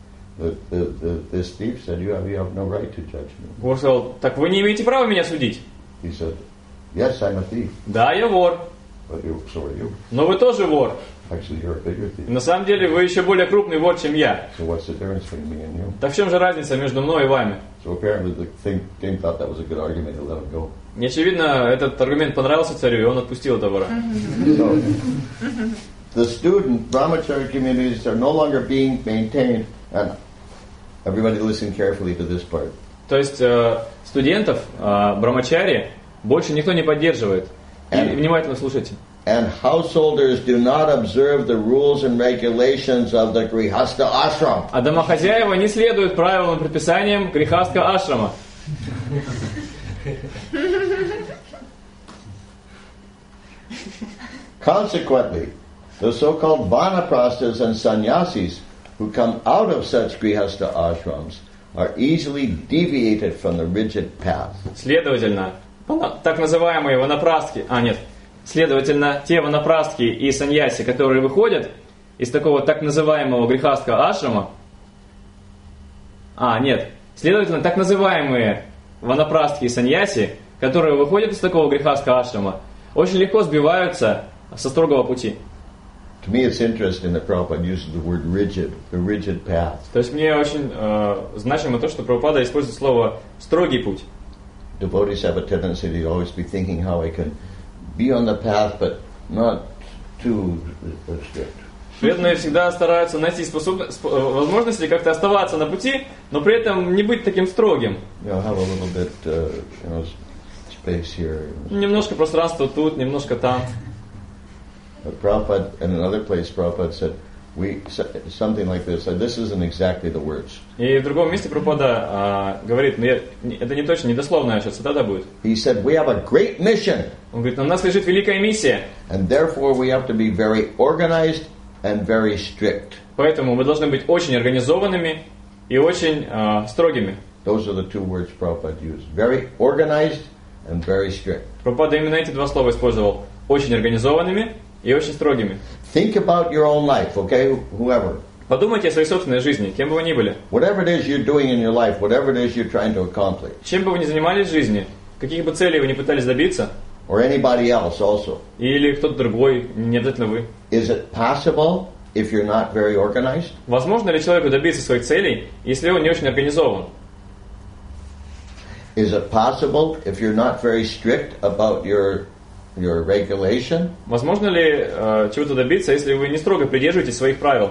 this thief said, you have no right to judge me. Вор сказал: так вы не имеете права меня судить. He said, yes, I'm a thief. Да, я вор. But so are you. Но вы тоже вор. Actually, you're a bigger thief. На самом деле вы еще более крупный вор, чем я. So what's the difference between me and you? Так в чем же разница между мной и вами? So apparently the king thought that was a good argument to let him go. И, очевидно, этот аргумент понравился царю, и он отпустил этого вора. So, the student brahmachari communities are no longer being maintained, and everybody listen carefully to this part. То есть студентов брамачари больше никто не поддерживает. И внимательно слушайте. And householders do not observe the rules and regulations of the Grihastha ashram. А домохозяева не следуют правилам и предписаниям Грихастха ашрама. Consequently, the so-called vanaprasthas and sannyasis who come out of such grihastha ashrams are easily deviated from the rigid path. Следовательно, так называемые ванапрастхи, следовательно, те ванапрастхи и саньяси, которые выходят из такого так называемого грихастха ашрама, следовательно, так называемые ванапрастхи и саньяси, которые выходят из такого грихастха ашрама, очень легко сбиваются со строгого пути. To me, it's interesting that Prabhupada uses the word rigid, the rigid path. То есть мне очень значимо то, что Прабхупада использует слово «строгий путь». Devotees have a tendency to always be thinking how I can be on the path, but not too strict. Преданные всегда стараются найти возможности как-то оставаться на пути, но при этом не быть таким строгим. Have a little bit, space here. Немножко пространства тут, немножко там. But Prabhupada, in another place, Prabhupada said, something like this. This isn't exactly the words. И в другом месте Прабхупада говорит, это не точно, недословная сейчас цитата будет. He said, we have a great mission. Он говорит, на нас лежит великая миссия. And therefore we have to be very organized and very strict. Поэтому мы должны быть очень организованными и очень строгими. Those are the two words Prabhupada used. Very organized and very strict. Прабхупада именно эти два слова использовал. Очень организованными и очень строгими. Think about your own life, okay? Whoever. Подумайте о своей собственной жизни, кем бы вы ни были. Whatever it is you're doing in your life, whatever it is you're trying to accomplish. Чем бы вы ни занимались в жизни, каких бы целей вы ни пытались добиться. Or anybody else also. Или кто-то другой, не обязательно вы. Is it possible if you're not very organized? Возможно ли человеку добиться своих целей, если он не очень организован? Is it possible if you're not very strict about your regulation? Возможно ли чего-то добиться, если вы не строго придерживаетесь своих правил?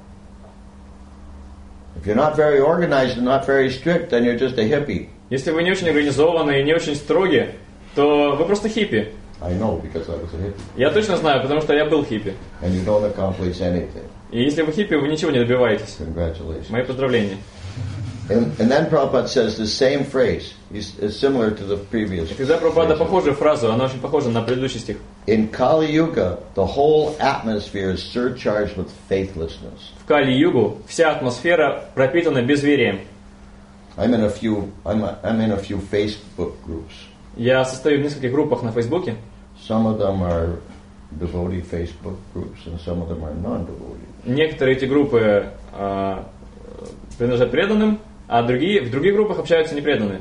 If you're not very organized and not very strict, then you're just a hippie. Если вы не очень организованы и не очень строги, то вы просто хиппи. I know because I was a hippie. Я точно знаю, потому что я был хиппи. And you don't accomplish anything. И если вы хиппи, вы ничего не добиваетесь. Congratulations. Мои поздравления. And then Prabhupada says the same phrase. It's similar to the previous. И когда Прабхупада похожую фразу, она очень похожа на предыдущий стих. In Kali Yuga, the whole atmosphere is surcharged with faithlessness. В Кали-югу вся атмосфера пропитана безверием. I'm in a few Facebook groups. Я состою в нескольких группах на Фейсбуке. Some of them are devotee Facebook groups, and some of them are non-devotee. Некоторые эти группы принадлежат преданным, а в других группах общаются непреданные.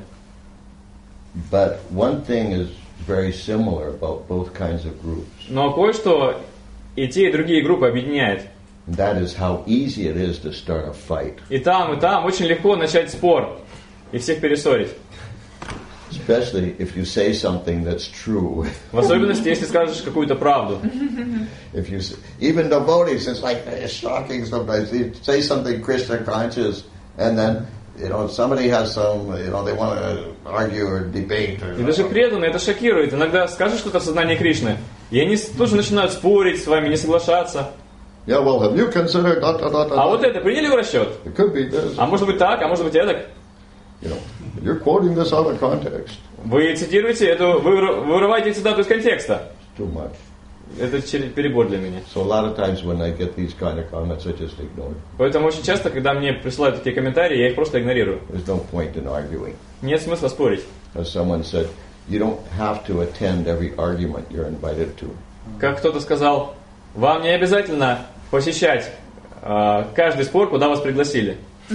But one thing is very similar about both kinds of groups. Но кое-что и те, и другие группы объединяет. And that is how easy it is to start a fight. И там очень легко начать спор и всех перессорить. Especially if you say something that's true. В особенности, если скажешь какую-то правду. If you even devotees, it's like it's shocking sometimes. You say something Krishna conscious, and then somebody has some, they want to argue or debate. И даже преданные это шокирует. Иногда скажешь что-то в сознании Кришны, и они тоже начинают спорить с вами, не соглашаться. Yeah, well, have you considered А вот это приняли в расчет? It could be this. А может быть так, а может быть эдак? You're quoting this out of context. Вы цитируете эту, вы вырываете цитату из контекста. Too much. Это перебор для меня. So a lot of times when I get these kind of comments, I just ignore. Поэтому очень часто, когда мне присылают такие комментарии, я их просто игнорирую. There's no point in arguing. Нет смысла спорить. As someone said, you don't have to attend every argument you're invited to. Как кто-то сказал, вам не обязательно посещать каждый спор, куда вас пригласили.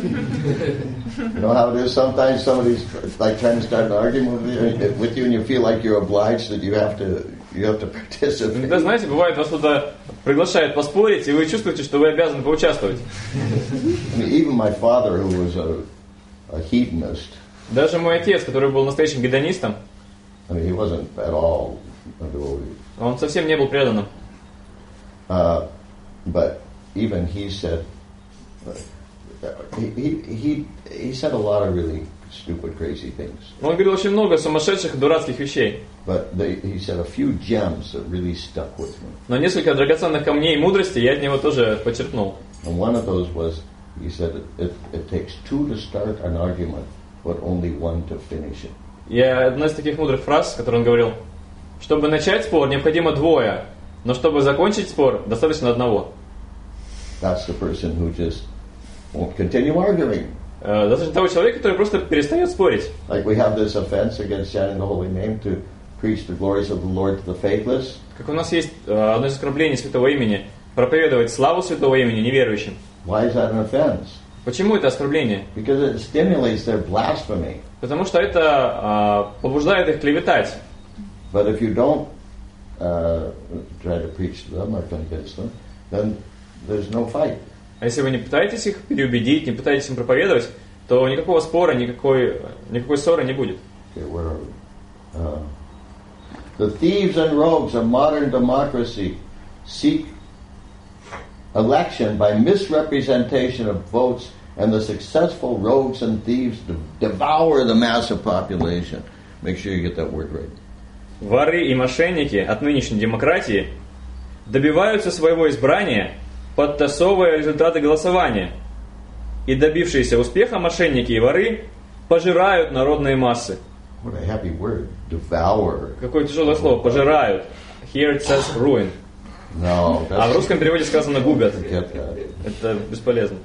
You know how it is? Sometimes somebody's like trying to start an argument with you, and you feel like you're obliged that you have to participate. Иногда, знаете, бывает, вас туда приглашают поспорить, и вы чувствуете, что вы обязаны поучаствовать. I mean, even my father, who was a hedonist. Даже мой отец, который был настоящим гедонистом, I mean, he wasn't at all a devotee. Он совсем не был преданным. But even he said. He said a lot of really stupid, crazy things. Он говорил очень много сумасшедших, дурацких вещей. But he said a few gems that really stuck with me. Но несколько драгоценных камней мудрости я от него тоже подчеркнул. And one of those was, he said, it takes two to start an argument, but only one to finish it. И одна из таких мудрых фраз, которую он говорил, чтобы начать спор, необходимо двое, но чтобы закончить спор, достаточно одного. That's the person who just won't continue arguing. Достаточно того человека, который просто перестает спорить. Like we have this offense against chanting the holy name to preach the glories of the Lord to the faithless. Как у нас есть одно из оскорблений святого имени, проповедовать славу святого имени неверующим. Why is that an offense? Почему это оскорбление? Because it stimulates their blasphemy. Потому что это побуждает их клеветать. But if you don't try to preach to them or convince them, then there's no fight. А если вы не пытаетесь их переубедить, не пытаетесь им проповедовать, то никакого спора, никакой ссоры не будет. Okay, where are we? The thieves and rogues of modern democracy seek election by misrepresentation of votes, and the successful rogues and thieves devour the mass of population. Make sure you get that word right. Воры и мошенники от нынешней демократии добиваются своего избрания, подтасовывая результаты голосования. И добившиеся успеха мошенники и воры пожирают народные массы. What a happy word. Devour. Какое тяжелое слово. Пожирают. Here it says ruin. No, а в русском переводе сказано губят. Это бесполезно.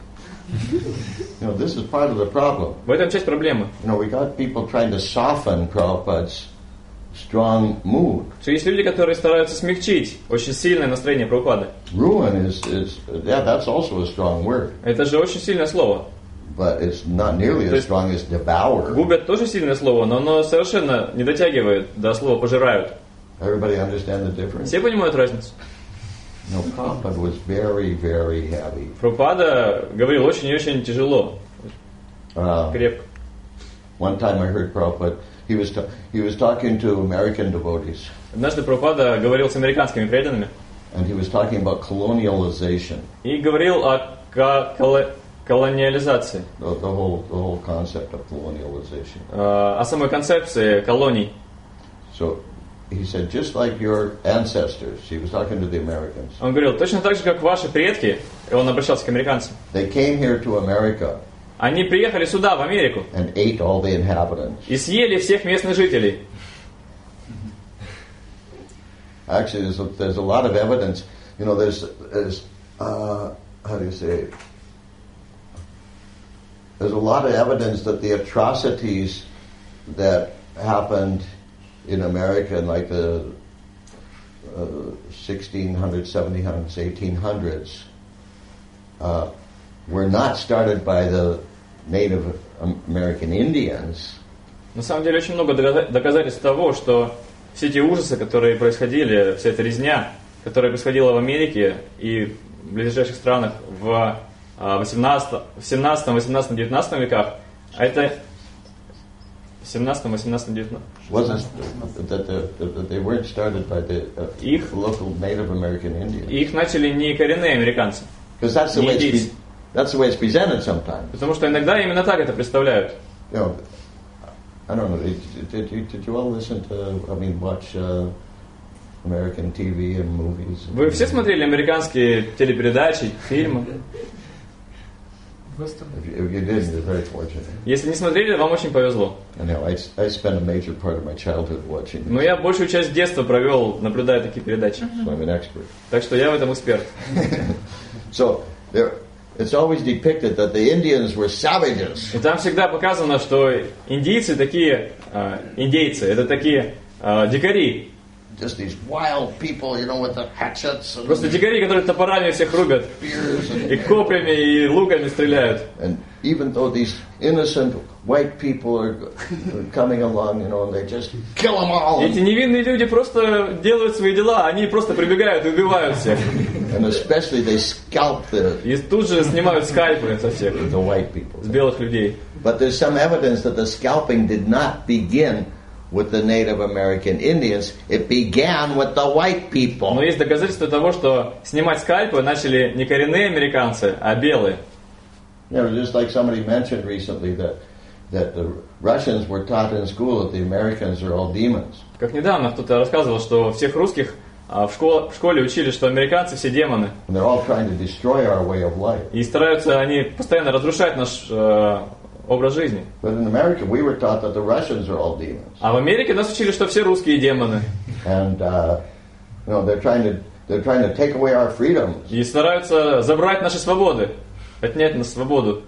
No, this is part of the problem. В этом часть проблемы. We got people trying to soften Prabhupada's strong mood. Что есть люди, которые стараются смягчить очень сильное настроение Прабхупады. Ruin that's also a strong word. Это же очень сильное слово. But it's not nearly as strong as devour. Губят тоже сильное слово, но оно совершенно не дотягивает до слова пожирают. Everybody understand the difference? Все понимают разницу? No, Prabhupada was very, very heavy. Прабхупада говорил очень и очень тяжело, крепко. One time I heard Prabhupada, he was talking to American devotees. Однажды Прабхупада говорил с американскими преданными. And he was talking about colonialization. И говорил о колониализации. The whole concept of colonialization. О самой концепции колоний. So he said, just like your ancestors, he was talking to the Americans. Он говорил, точно так же, как ваши предки, и он обращался к американцам. They came here to America. Они приехали сюда, в Америку, and ate all the inhabitants. И съели всех местных жителей. Actually, there's a lot of evidence. You know, there's how do you say? There's a lot of evidence that the atrocities that happened in America in like the 1600s, 1700s, 1800s were not started by the Native American Indians. На самом деле очень много доказательств того, что все эти ужасы, которые происходили, вся эта резня, которая происходила в Америке и в ближайших странах в 17, 18, 19 веках, а это в 17, 18, 19. Wasn't that they weren't started by the local Native American Indians. Их начали не коренные американцы. Because that's the way it's presented sometimes. Потому что иногда именно так это представляют. You know, I don't know. Did you all listen to? I mean, watch American TV and movies? Вы все смотрели американские телепередачи, фильмы? If you did, you're very fortunate. Если не смотрели, вам очень повезло. I know. I spent a major part of my childhood watching. Но я большую часть детства провел, наблюдая такие передачи. So I'm an expert. Так что я в этом эксперт. So it's always depicted that the Indians were savages. И там всегда показано, что индейцы такие, индейцы, это такие дикари. Just these wild people, you know, with the hatchets. Просто дикари, которые топорами всех рубят, и копьями, и луками стреляют. And even though these innocent white people are coming along, you know, and they just kill them all. Эти невинные люди просто делают свои дела, они просто прибегают и убивают всех. And especially they scalp и тут же снимают скальпы со всех, the white people, с белых людей. But there's some evidence that the scalping did not begin with the Native American Indians. It began with the white people. Но есть доказательства того, что снимать скальпы начали не коренные американцы, а белые. You know, just like somebody mentioned recently that the Russians were taught in school that the Americans are all demons. Как недавно кто-то рассказывал, что всех русских в школе учили, что американцы все демоны. And they're all trying to destroy our way of life. И стараются они постоянно разрушать наш образ жизни. But in America, we were taught that the Russians are all demons. А в Америке нас учили, что все русские демоны. And you know, they're trying to take away our freedoms. И стараются забрать наши свободы, отнять нас свободу.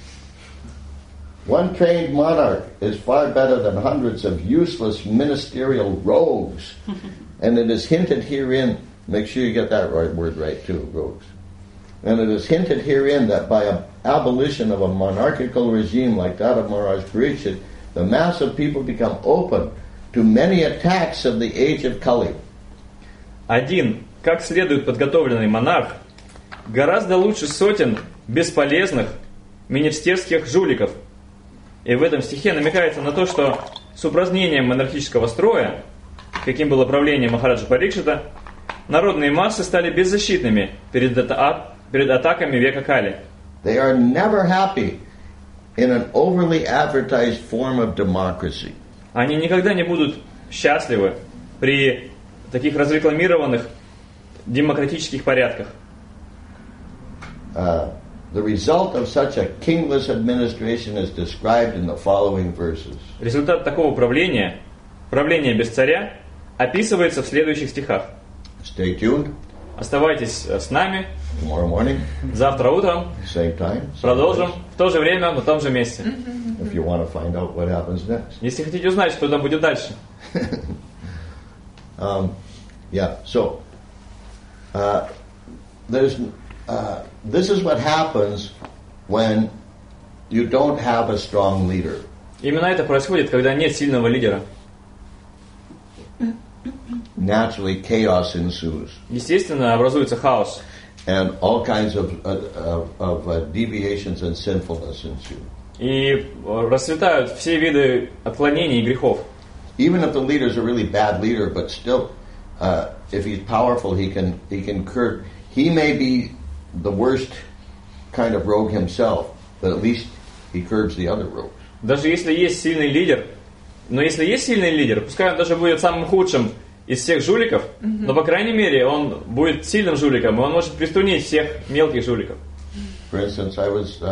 One trained monarch is far better than hundreds of useless ministerial rogues. And it is hinted herein, make sure you get that word right too, rogues. And it is hinted herein that by an abolition of a monarchical regime like that of Maharaj Pariksit, the mass of people become open to many attacks of the age of Kali. Один, как следует подготовленный монарх, гораздо лучше сотен бесполезных министерских жуликов. И в этом стихе намекается на то, что с упразднением монархического строя, каким было правление Махараджа Парикшита, народные массы стали беззащитными перед атаками века Кали. They are never happy in an overly advertised form of democracy. Они никогда не будут счастливы при таких разрекламированных демократических порядках. The result of such a kingless administration is described in the following verses. Результат такого правления, правления без царя, описывается в следующих стихах. Stay tuned. Оставайтесь с нами. Tomorrow morning. Завтра утром. Same time. Продолжим в то же время, на том же месте. If you want to find out what happens next. Если хотите узнать, что там будет дальше. Yeah. So this is what happens when you don't have a strong leader. Именно это происходит, когда нет сильного лидера. Naturally, chaos ensues. Естественно, образуется хаос. And all kinds of deviations and sinfulness ensue. И расцветают все виды отклонений и грехов. Even if the leader is a really bad leader, but still, if he's powerful, he can curb. He may be the worst kind of rogue himself, but at least he curbs the other rogues. Даже если есть сильный лидер, но если есть сильный лидер, пускай он даже будет самым худшим из всех жуликов, но, по крайней мере, он будет сильным жуликом, и он может приструнить всех мелких жуликов. For instance, I was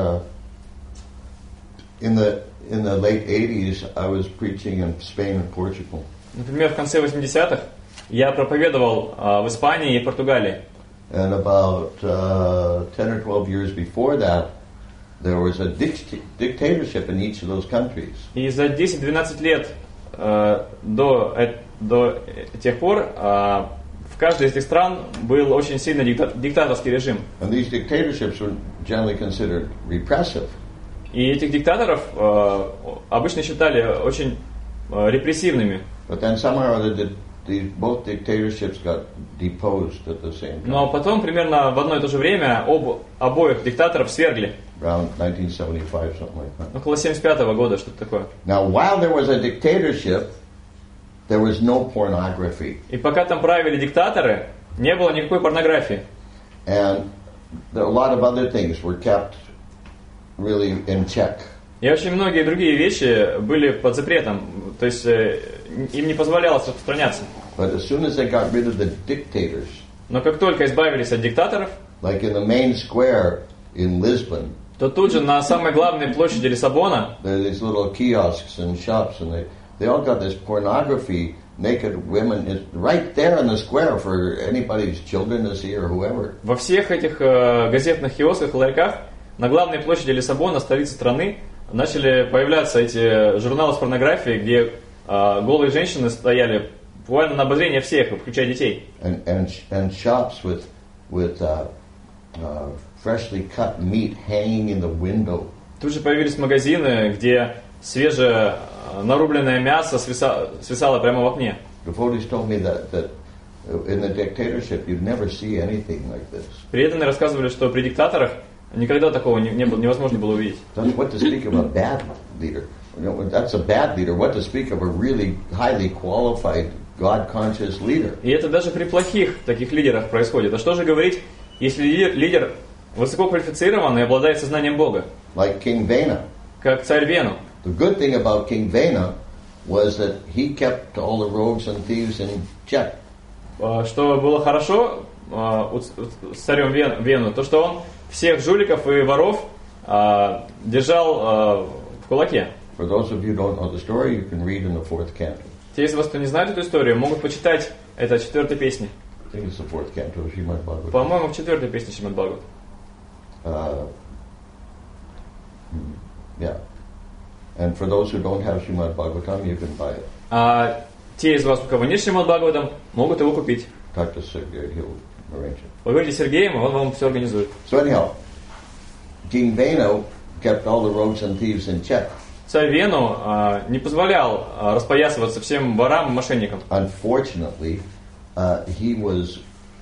in the late 80s, I was preaching in Spain and Portugal. Например, в конце 80-х я проповедовал в Испании и Португалии. And about 10 or 12 years before that, there was a dictatorship in each of those countries. И за 10-12 лет до тех пор в каждой из этих стран был очень сильный диктаторский режим. And these dictatorships were generally considered repressive. И этих диктаторов обычно считали очень репрессивными. But then somehow or other, both dictatorships got deposed at the same time. Но потом примерно в одно и то же время обоих диктаторов свергли. Around 1975, something like that. Около 75-го года, что-то такое. Now, while there was a dictatorship, there was no pornography. И пока там правили диктаторы, не было никакой порнографии. And a lot of other things were kept really in check. И очень многие другие вещи были под запретом, то есть им не позволялось распространяться. But as soon as they got rid of the dictators, но как только избавились от диктаторов, like in the main square in Lisbon, то тут же на самой главной площади Лиссабона there are these little kiosks and shops, and they all got this pornography, naked women, is right there in the square for anybody's children to see or whoever. Во всех этих газетных киосках и ларьках на главной площади Лиссабона, столице страны, начали появляться эти журналы с порнографией, где голые женщины стояли буквально на обозрение всех, включая детей. And shops with freshly cut meat hanging in the window. Тут же появились магазины, где свежее нарубленное мясо свисало прямо в окне. Devotees told me that in the dictatorship you'd never see anything like this. Преданные рассказывали, что при диктаторах никогда такого невозможно было увидеть. What to speak of a bad leader? That's a bad leader. What to speak of a really highly qualified, God-conscious leader? И это даже при плохих таких лидерах происходит. А что же говорить, если лидер высоко квалифицирован и обладает сознанием Бога? Like King Vena. Как царь Вену. The good thing about King Vena was that he kept all the rogues and thieves in check. Что было хорошо с царем Вену, то что он всех жуликов и воров держал в кулаке. For those of you who don't know the story, you can read in the fourth canto. Те из вас, кто не знает эту историю, могут почитать это в 4-й песне. I think it's the fourth canto of Srimad Bhagavatam. По-моему, в 4-й песне Шримад Бхагават. Yeah. And for those who don't have Srimad Bhagavatam, you can buy it. А те из вас, у кого нет Шримад Бхагаватам, могут его купить. Talk to Sergey, he'll arrange it. Поговорите с Сергеем, он вам все организует. So anyhow, King Venu kept all the rogues and thieves in check. Царь Вену не позволял распоясываться всем ворам и мошенникам. Unfortunately, he was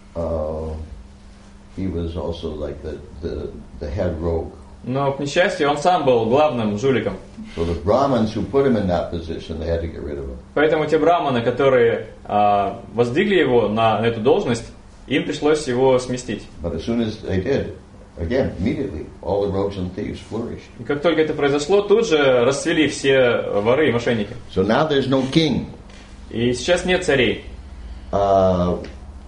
also like the head rogue. Но, к несчастью, он сам был главным жуликом. So the Brahmins who put him in that position, they had to get rid of him. Поэтому те браманы, которые воздвигли его на эту должность, им пришлось его сместить. But as soon as they did, again, immediately, all the rogues and thieves flourished. И как только это произошло, тут же расцвели все воры и мошенники. So now there's no king. И сейчас нет царей. Well,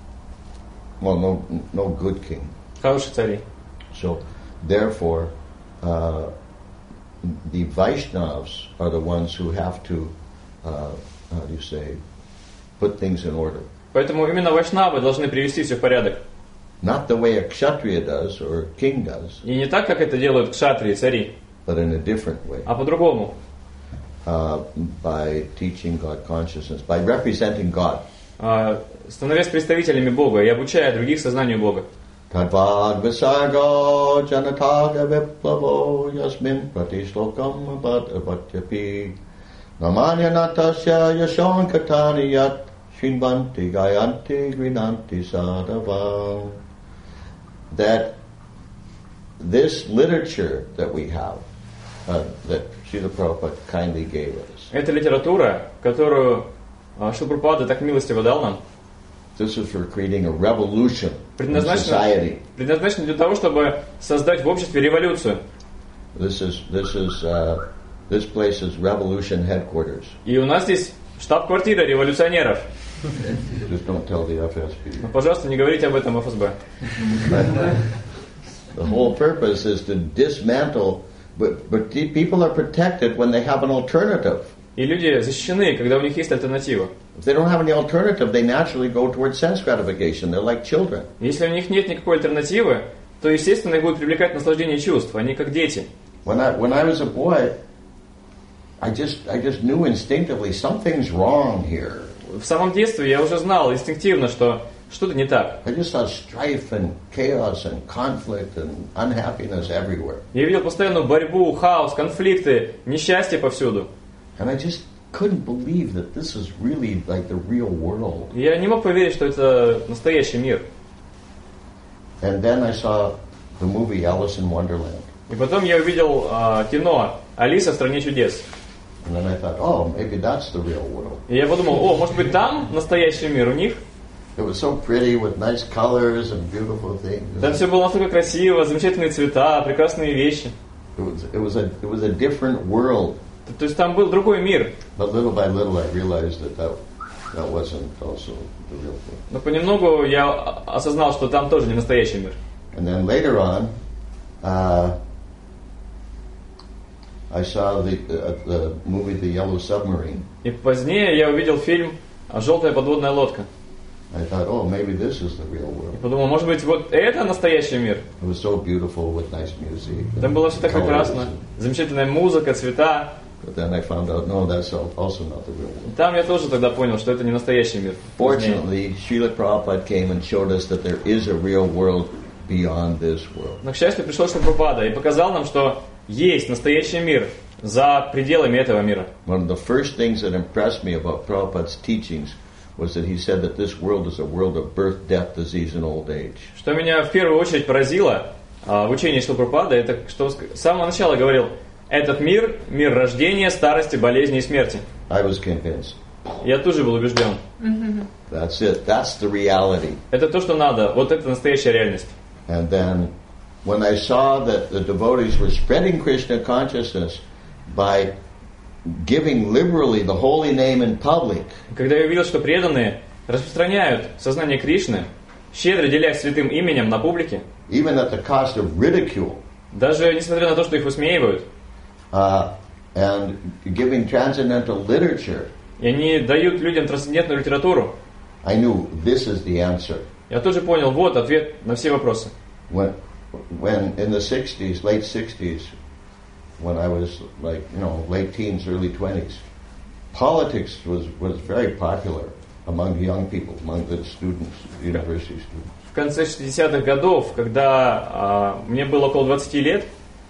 no good king. Хороших царей. So, therefore, the Vaishnavas are the ones who have to, put things in order. Поэтому именно вайшнавы должны привести все в порядок. Not the way a kshatriya does or a king does. И не так, как это делают кшатрии, цари. But in a different way. А по-другому. By teaching God consciousness, by representing God. Становясь представителями Бога и обучая других сознанию Бога. Tadvad visargo janataga viplavo yasmin pratishlokam avatyapi namanya natasya yashon katani yat shinvanti gayanti grinanti sadava. That this literature that we have, that Srila Prabhupada kindly gave us. Это литература, которую Шрила Прабхупада так милостиво дал нам. This is for creating a revolution in society. Предназначено для того, чтобы создать в обществе революцию. This place is revolution headquarters. И у нас здесь штаб-квартира революционеров. Just don't tell the FSB. Но, пожалуйста, не говорите об этом ФСБ. The whole purpose is to dismantle, but people are protected when they have an alternative. И люди защищены, когда у них есть альтернатива. If they don't have any alternative, they naturally go towards sense gratification. They're like children. Если у них нет никакой альтернативы, то, естественно, их будет привлекать наслаждение чувств. Они как дети. When I was a boy, I just knew instinctively something's wrong here. В самом детстве я уже знал инстинктивно, что что-то не так. I just saw strife and chaos and conflict and unhappiness everywhere. Я видел постоянную борьбу, хаос, конфликты, несчастье повсюду. And I just couldn't believe that this is really like the real world. Я не мог поверить, что это настоящий мир. And then I saw the movie Alice in Wonderland. И потом я увидел кино «Алиса в стране чудес». And then I thought, oh, maybe that's the real world. И я подумал, может быть, там настоящий мир у них? It was so pretty with nice colors and beautiful things. Там все было настолько красиво, замечательные цвета, прекрасные вещи. It was a different world. То есть там был другой мир. But little by little I realized that wasn't also the real thing. Но понемногу я осознал, что там тоже не настоящий мир. And then later on, I saw the movie The Yellow Submarine. И позднее я увидел фильм «Желтая подводная лодка». I thought, oh, maybe this is the real world. И подумал, может быть, вот это настоящий мир. It was so beautiful with nice music. Там было все так прекрасно, замечательная музыка, цвета. But then I found out, no, that's also not the real world. Там я тоже тогда понял, что это не настоящий мир. Fortunately, Srila Prabhupada came and showed us that there is a real world beyond this world. Но, к счастью, пришел Шрила Прабхупада и показал нам, что есть настоящий мир за пределами этого мира. One of the first things that impressed me about Prabhupada's teachings was that he said that this world is a world of birth, death, disease, and old age. Что меня в первую очередь поразило в учении Шрилы Прабхупады, это что он с самого начала говорил: этот мир – мир рождения, старости, болезни и смерти. I was convinced. Я тоже был убежден. That's it. That's the reality. Это то, что надо. Вот это настоящая реальность. And then, when I saw that the devotees were spreading Krishna consciousness by giving liberally the holy name in public, когда я увидел, что преданные распространяют сознание Кришны, щедро делясь святым именем на публике, even at the cost of ridicule, даже несмотря на то, что их высмеивают, and giving transcendental literature, и они дают людям трансцендентную литературу, I knew this is the answer. Я тоже понял, вот ответ на все вопросы. When in the 60s, late 60s, when I was like, late teens, early 20s, politics was very popular among young people, among the students, university students. В конце 60-х годов, когда мне было около 20 лет,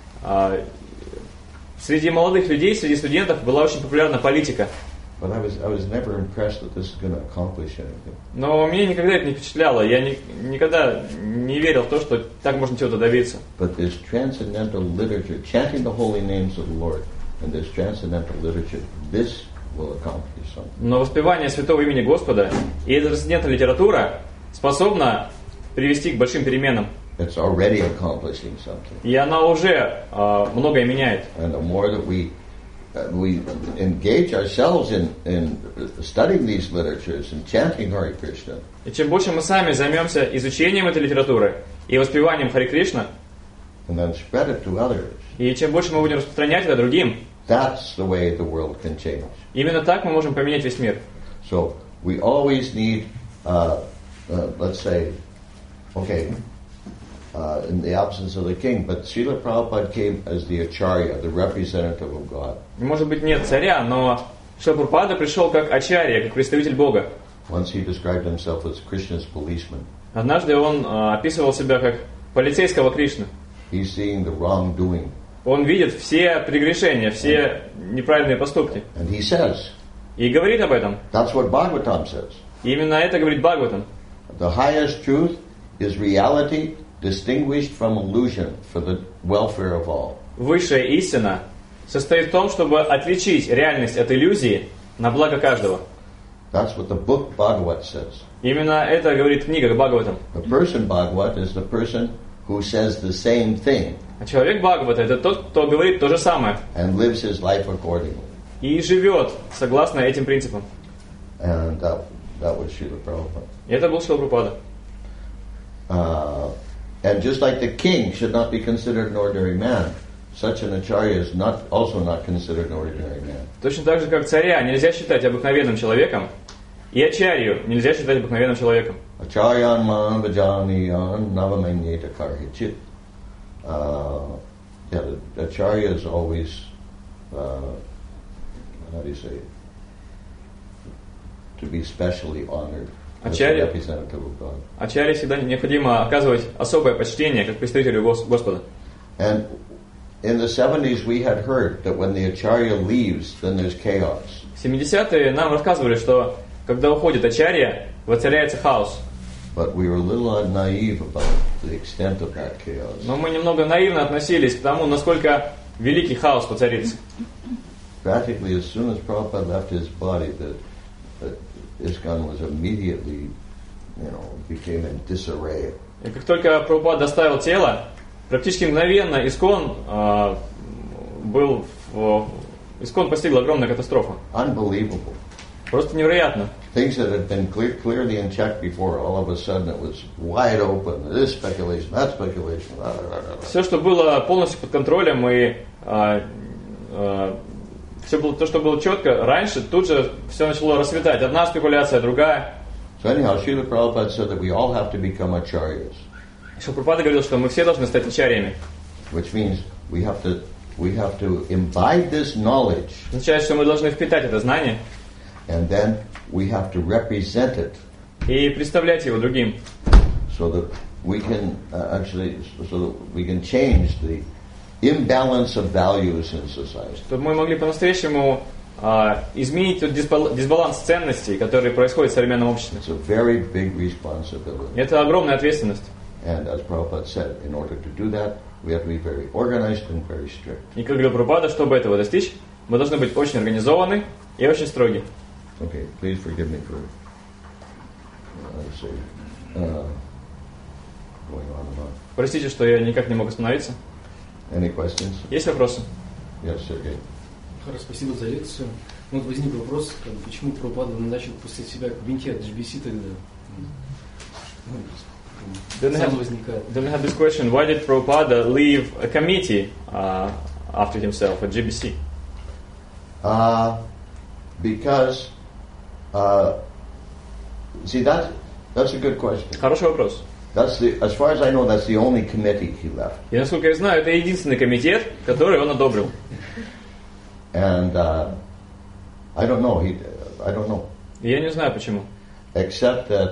среди молодых людей, среди студентов была очень популярна политика. But I was never impressed that this is going to accomplish anything. Но меня никогда это не впечатляло. Я никогда не верил в то, что так можно чего-то добиться. But this transcendental literature, chanting the holy names of the Lord, and this transcendental literature, this will accomplish something. Но воспевание святого имени Господа и эта трансцендентная литература способна привести к большим переменам. It's already accomplishing something. И она уже многое меняет. And the more that we engage ourselves in studying these literatures and chanting Hare Krishna. И чем больше мы сами займемся изучением этой литературы и воспеванием Харе Кришна, and then spread it to others. И чем больше мы будем распространять это другим, that's the way the world can change. Именно так мы можем поменять весь мир. So we always need, let's say, okay. In the absence of the king, but Srila Prabhupada came as the Acharya, the representative of God. Может быть, нет царя, но Шрила Прабхупада пришел как ачарья, как представитель Бога. Once he described himself as Krishna's policeman. Однажды он описывал себя как полицейского Кришны. He's seeing the wrongdoing. Он видит все прегрешения, все неправильные поступки. And he says. И говорит об этом. That's what Bhagavatam says. И именно это говорит Бхагаватам. The highest truth is reality, distinguished from illusion for the welfare of all. Высшая истина состоит в том, чтобы отличить реальность от иллюзии на благо каждого. That's what the book Bhagavat says. Именно это говорит книга Бхагаватам. The person Bhagavat is the person who says the same thing. А человек Бхагавата — это тот, кто говорит то же самое. And lives his life accordingly. И живет согласно этим принципам. And That was Srila Prabhupada. И это был Шрила Прабхупада. And just like the king should not be considered an ordinary man, such an acharya is also not considered an ordinary man. Точно так же, как царя нельзя считать обыкновенным человеком, и ачарью нельзя считать обыкновенным человеком. Acharyan man vajaniyan navamanyeta karhichit. The acharya is always, how do you say it? To be specially honored. Ачарья всегда необходимо оказывать особое почтение как представителю Господа. And in the 70s we had heard that when the acharya leaves, then there's chaos. В 70-е нам рассказывали, что когда уходит ачарья, воцаряется хаос. But we were a little naive about the extent of that chaos. Но мы немного наивно относились к тому, насколько великий хаос воцарится. Practically, as soon as Prabhupada left his body, that ISKCON was immediately, became in disarray. И как только Прабхупада доставил тело, практически мгновенно ISKCON постигла огромная катастрофа. Unbelievable. Просто невероятно. Things that had been clearly in check before, all of a sudden it was wide open. This speculation, that speculation. Все, что было полностью под контролем и все было то, что было четко раньше, тут же все начало расцветать. Одна спекуляция, другая. So anyhow, Srila Prabhupada said that we all have to become acharyas. Шрила Прабхупада говорил, что мы все должны стать ачарьями. Which means we have to imbibe this knowledge. Означает, что мы должны впитать это знание. And then we have to represent it. И представлять его другим. So that we can change the imbalance of values in society. Чтобы мы могли по-настоящему изменить тот дисбаланс ценностей, который происходит в современном обществе. It's a very big responsibility. Это огромная ответственность. And as Prabhupada said, in order to do that, we have to be very organized and very strict. И как говорил Прабхупада, чтобы этого достичь, мы должны быть очень организованы и очень строги. Okay, please forgive me for going on and on. Простите, что я никак не мог остановиться. Any questions? Есть вопросы? Yes, Sergey. Спасибо за лекцию. Вот возник вопрос, почему Прабхупада начал после себя комитет GBC тогда? Then I have this question: why did Prabhupada leave a committee after himself at GBC? Because see, that's a good question. Хороший вопрос. As far as I know, that's the only committee he left. И насколько я знаю, это единственный комитет, который он одобрил. And I don't know. Я не знаю почему. Except that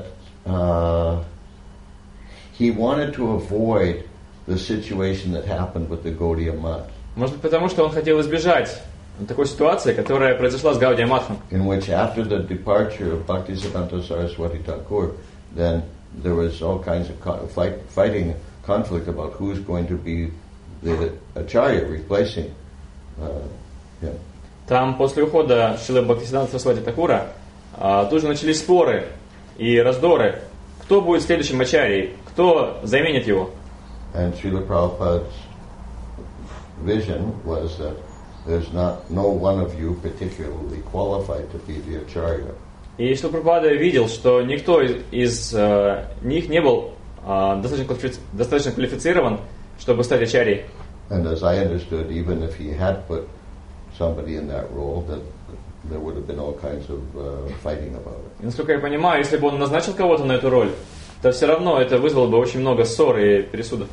he wanted to avoid the situation that happened with the Gaudiya Math. Может быть, потому что он хотел избежать такой ситуации, которая произошла с Гаудия Матхом. In which, after the departure of Bhaktisiddhanta Saraswati Thakur, then there was all kinds of conflict about who's going to be the acharya replacing him. Там после ухода Шрилы Бхактисиддханта Сарасвати Такура тут же начались споры и раздоры. Кто будет следующим ачарьей? Кто заменит его? And Srila Prabhupada's vision was that there's no one of you particularly qualified to be the acharya. И Шрила Прабхупада видел, что никто из них не был достаточно квалифицирован, чтобы стать ачарьей. And as I understood, even if he had put somebody in that role, that there would have been all kinds of fighting about it. И насколько я понимаю, если бы он назначил кого-то на эту роль, то все равно это вызвало бы очень много ссор и пересудов.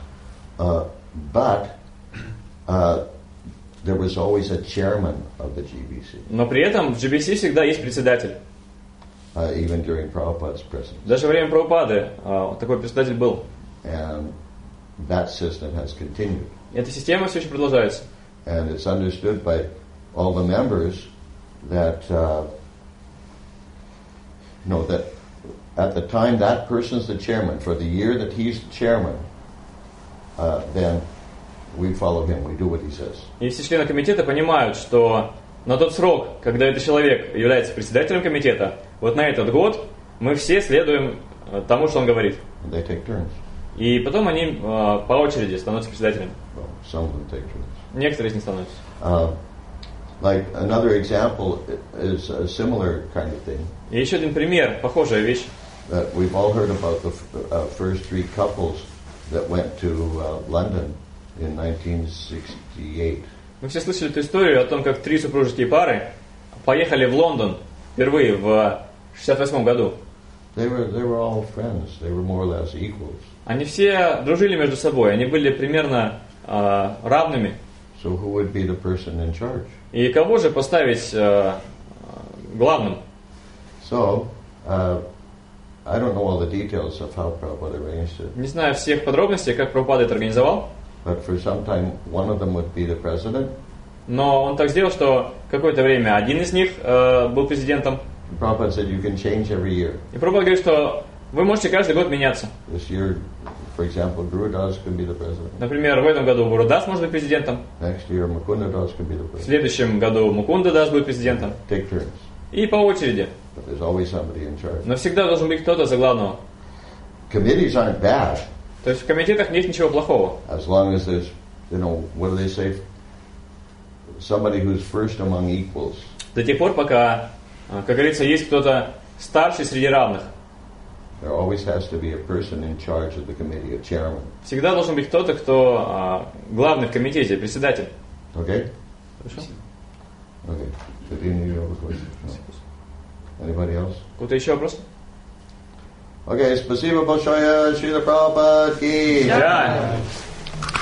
But there was always a chairman of the GBC. Но при этом в GBC всегда есть председатель. Even during Prabhupada's presence. Даже во время Прабхупады такой председатель был. And that system has continued. Эта система все еще продолжается. And it's understood by all the members that that at the time that person's the chairman, for the year that he's the chairman, then we follow him, we do what he says. И все члены комитета понимают, что на тот срок, когда этот человек является председателем комитета, вот на этот год мы все следуем тому, что он говорит. And they take turns. И потом они по очереди становятся председателями. Well, some of them take turns. Некоторые из них становятся. Like another example is a similar kind of thing. И еще один пример, похожая вещь. That we've all heard about the first three couples that went to London in 1968. Мы все слышали эту историю о том, как 3 супружеские пары поехали в Лондон впервые в 68 году. They were all friends. They were more or less equals. Они все дружили между собой, они были примерно равными. So who would be the person in charge? И кого же поставить главным? So, I don't know all the details of how Prabhupada arranged it. Не знаю всех подробностей, как Прабхупада это организовал. But for some time, one of them would be the president. Но он так сделал, что какое-то время один из них был президентом. Prabhupada said you can change every year. И Прабхупада говорит, что вы можете каждый год меняться. This year, for example, Guru Das could be the president. Например, в этом году Гуру Дас может быть президентом. Next year, Mukunda Das could be the В president. следующем году Мукунда Дас будет президентом. Take turns. И по очереди. But there's always somebody in charge. Но всегда должен быть кто-то за главного. Committees aren't bad. То есть в комитетах нет ничего плохого. As long as there's, what do they say? Somebody who's first among equals. До тех пор, пока, как говорится, есть кто-то старший среди равных. There always has to be a person in charge of the committee, a chairman. Всегда должен быть кто-то, кто главный в комитете, председатель. Okay? Хорошо? Okay. Continue your question. No. Anybody else? Какой-то еще вопрос? Okay, спасибо большое, Шрила Прабхупад ки. Джай.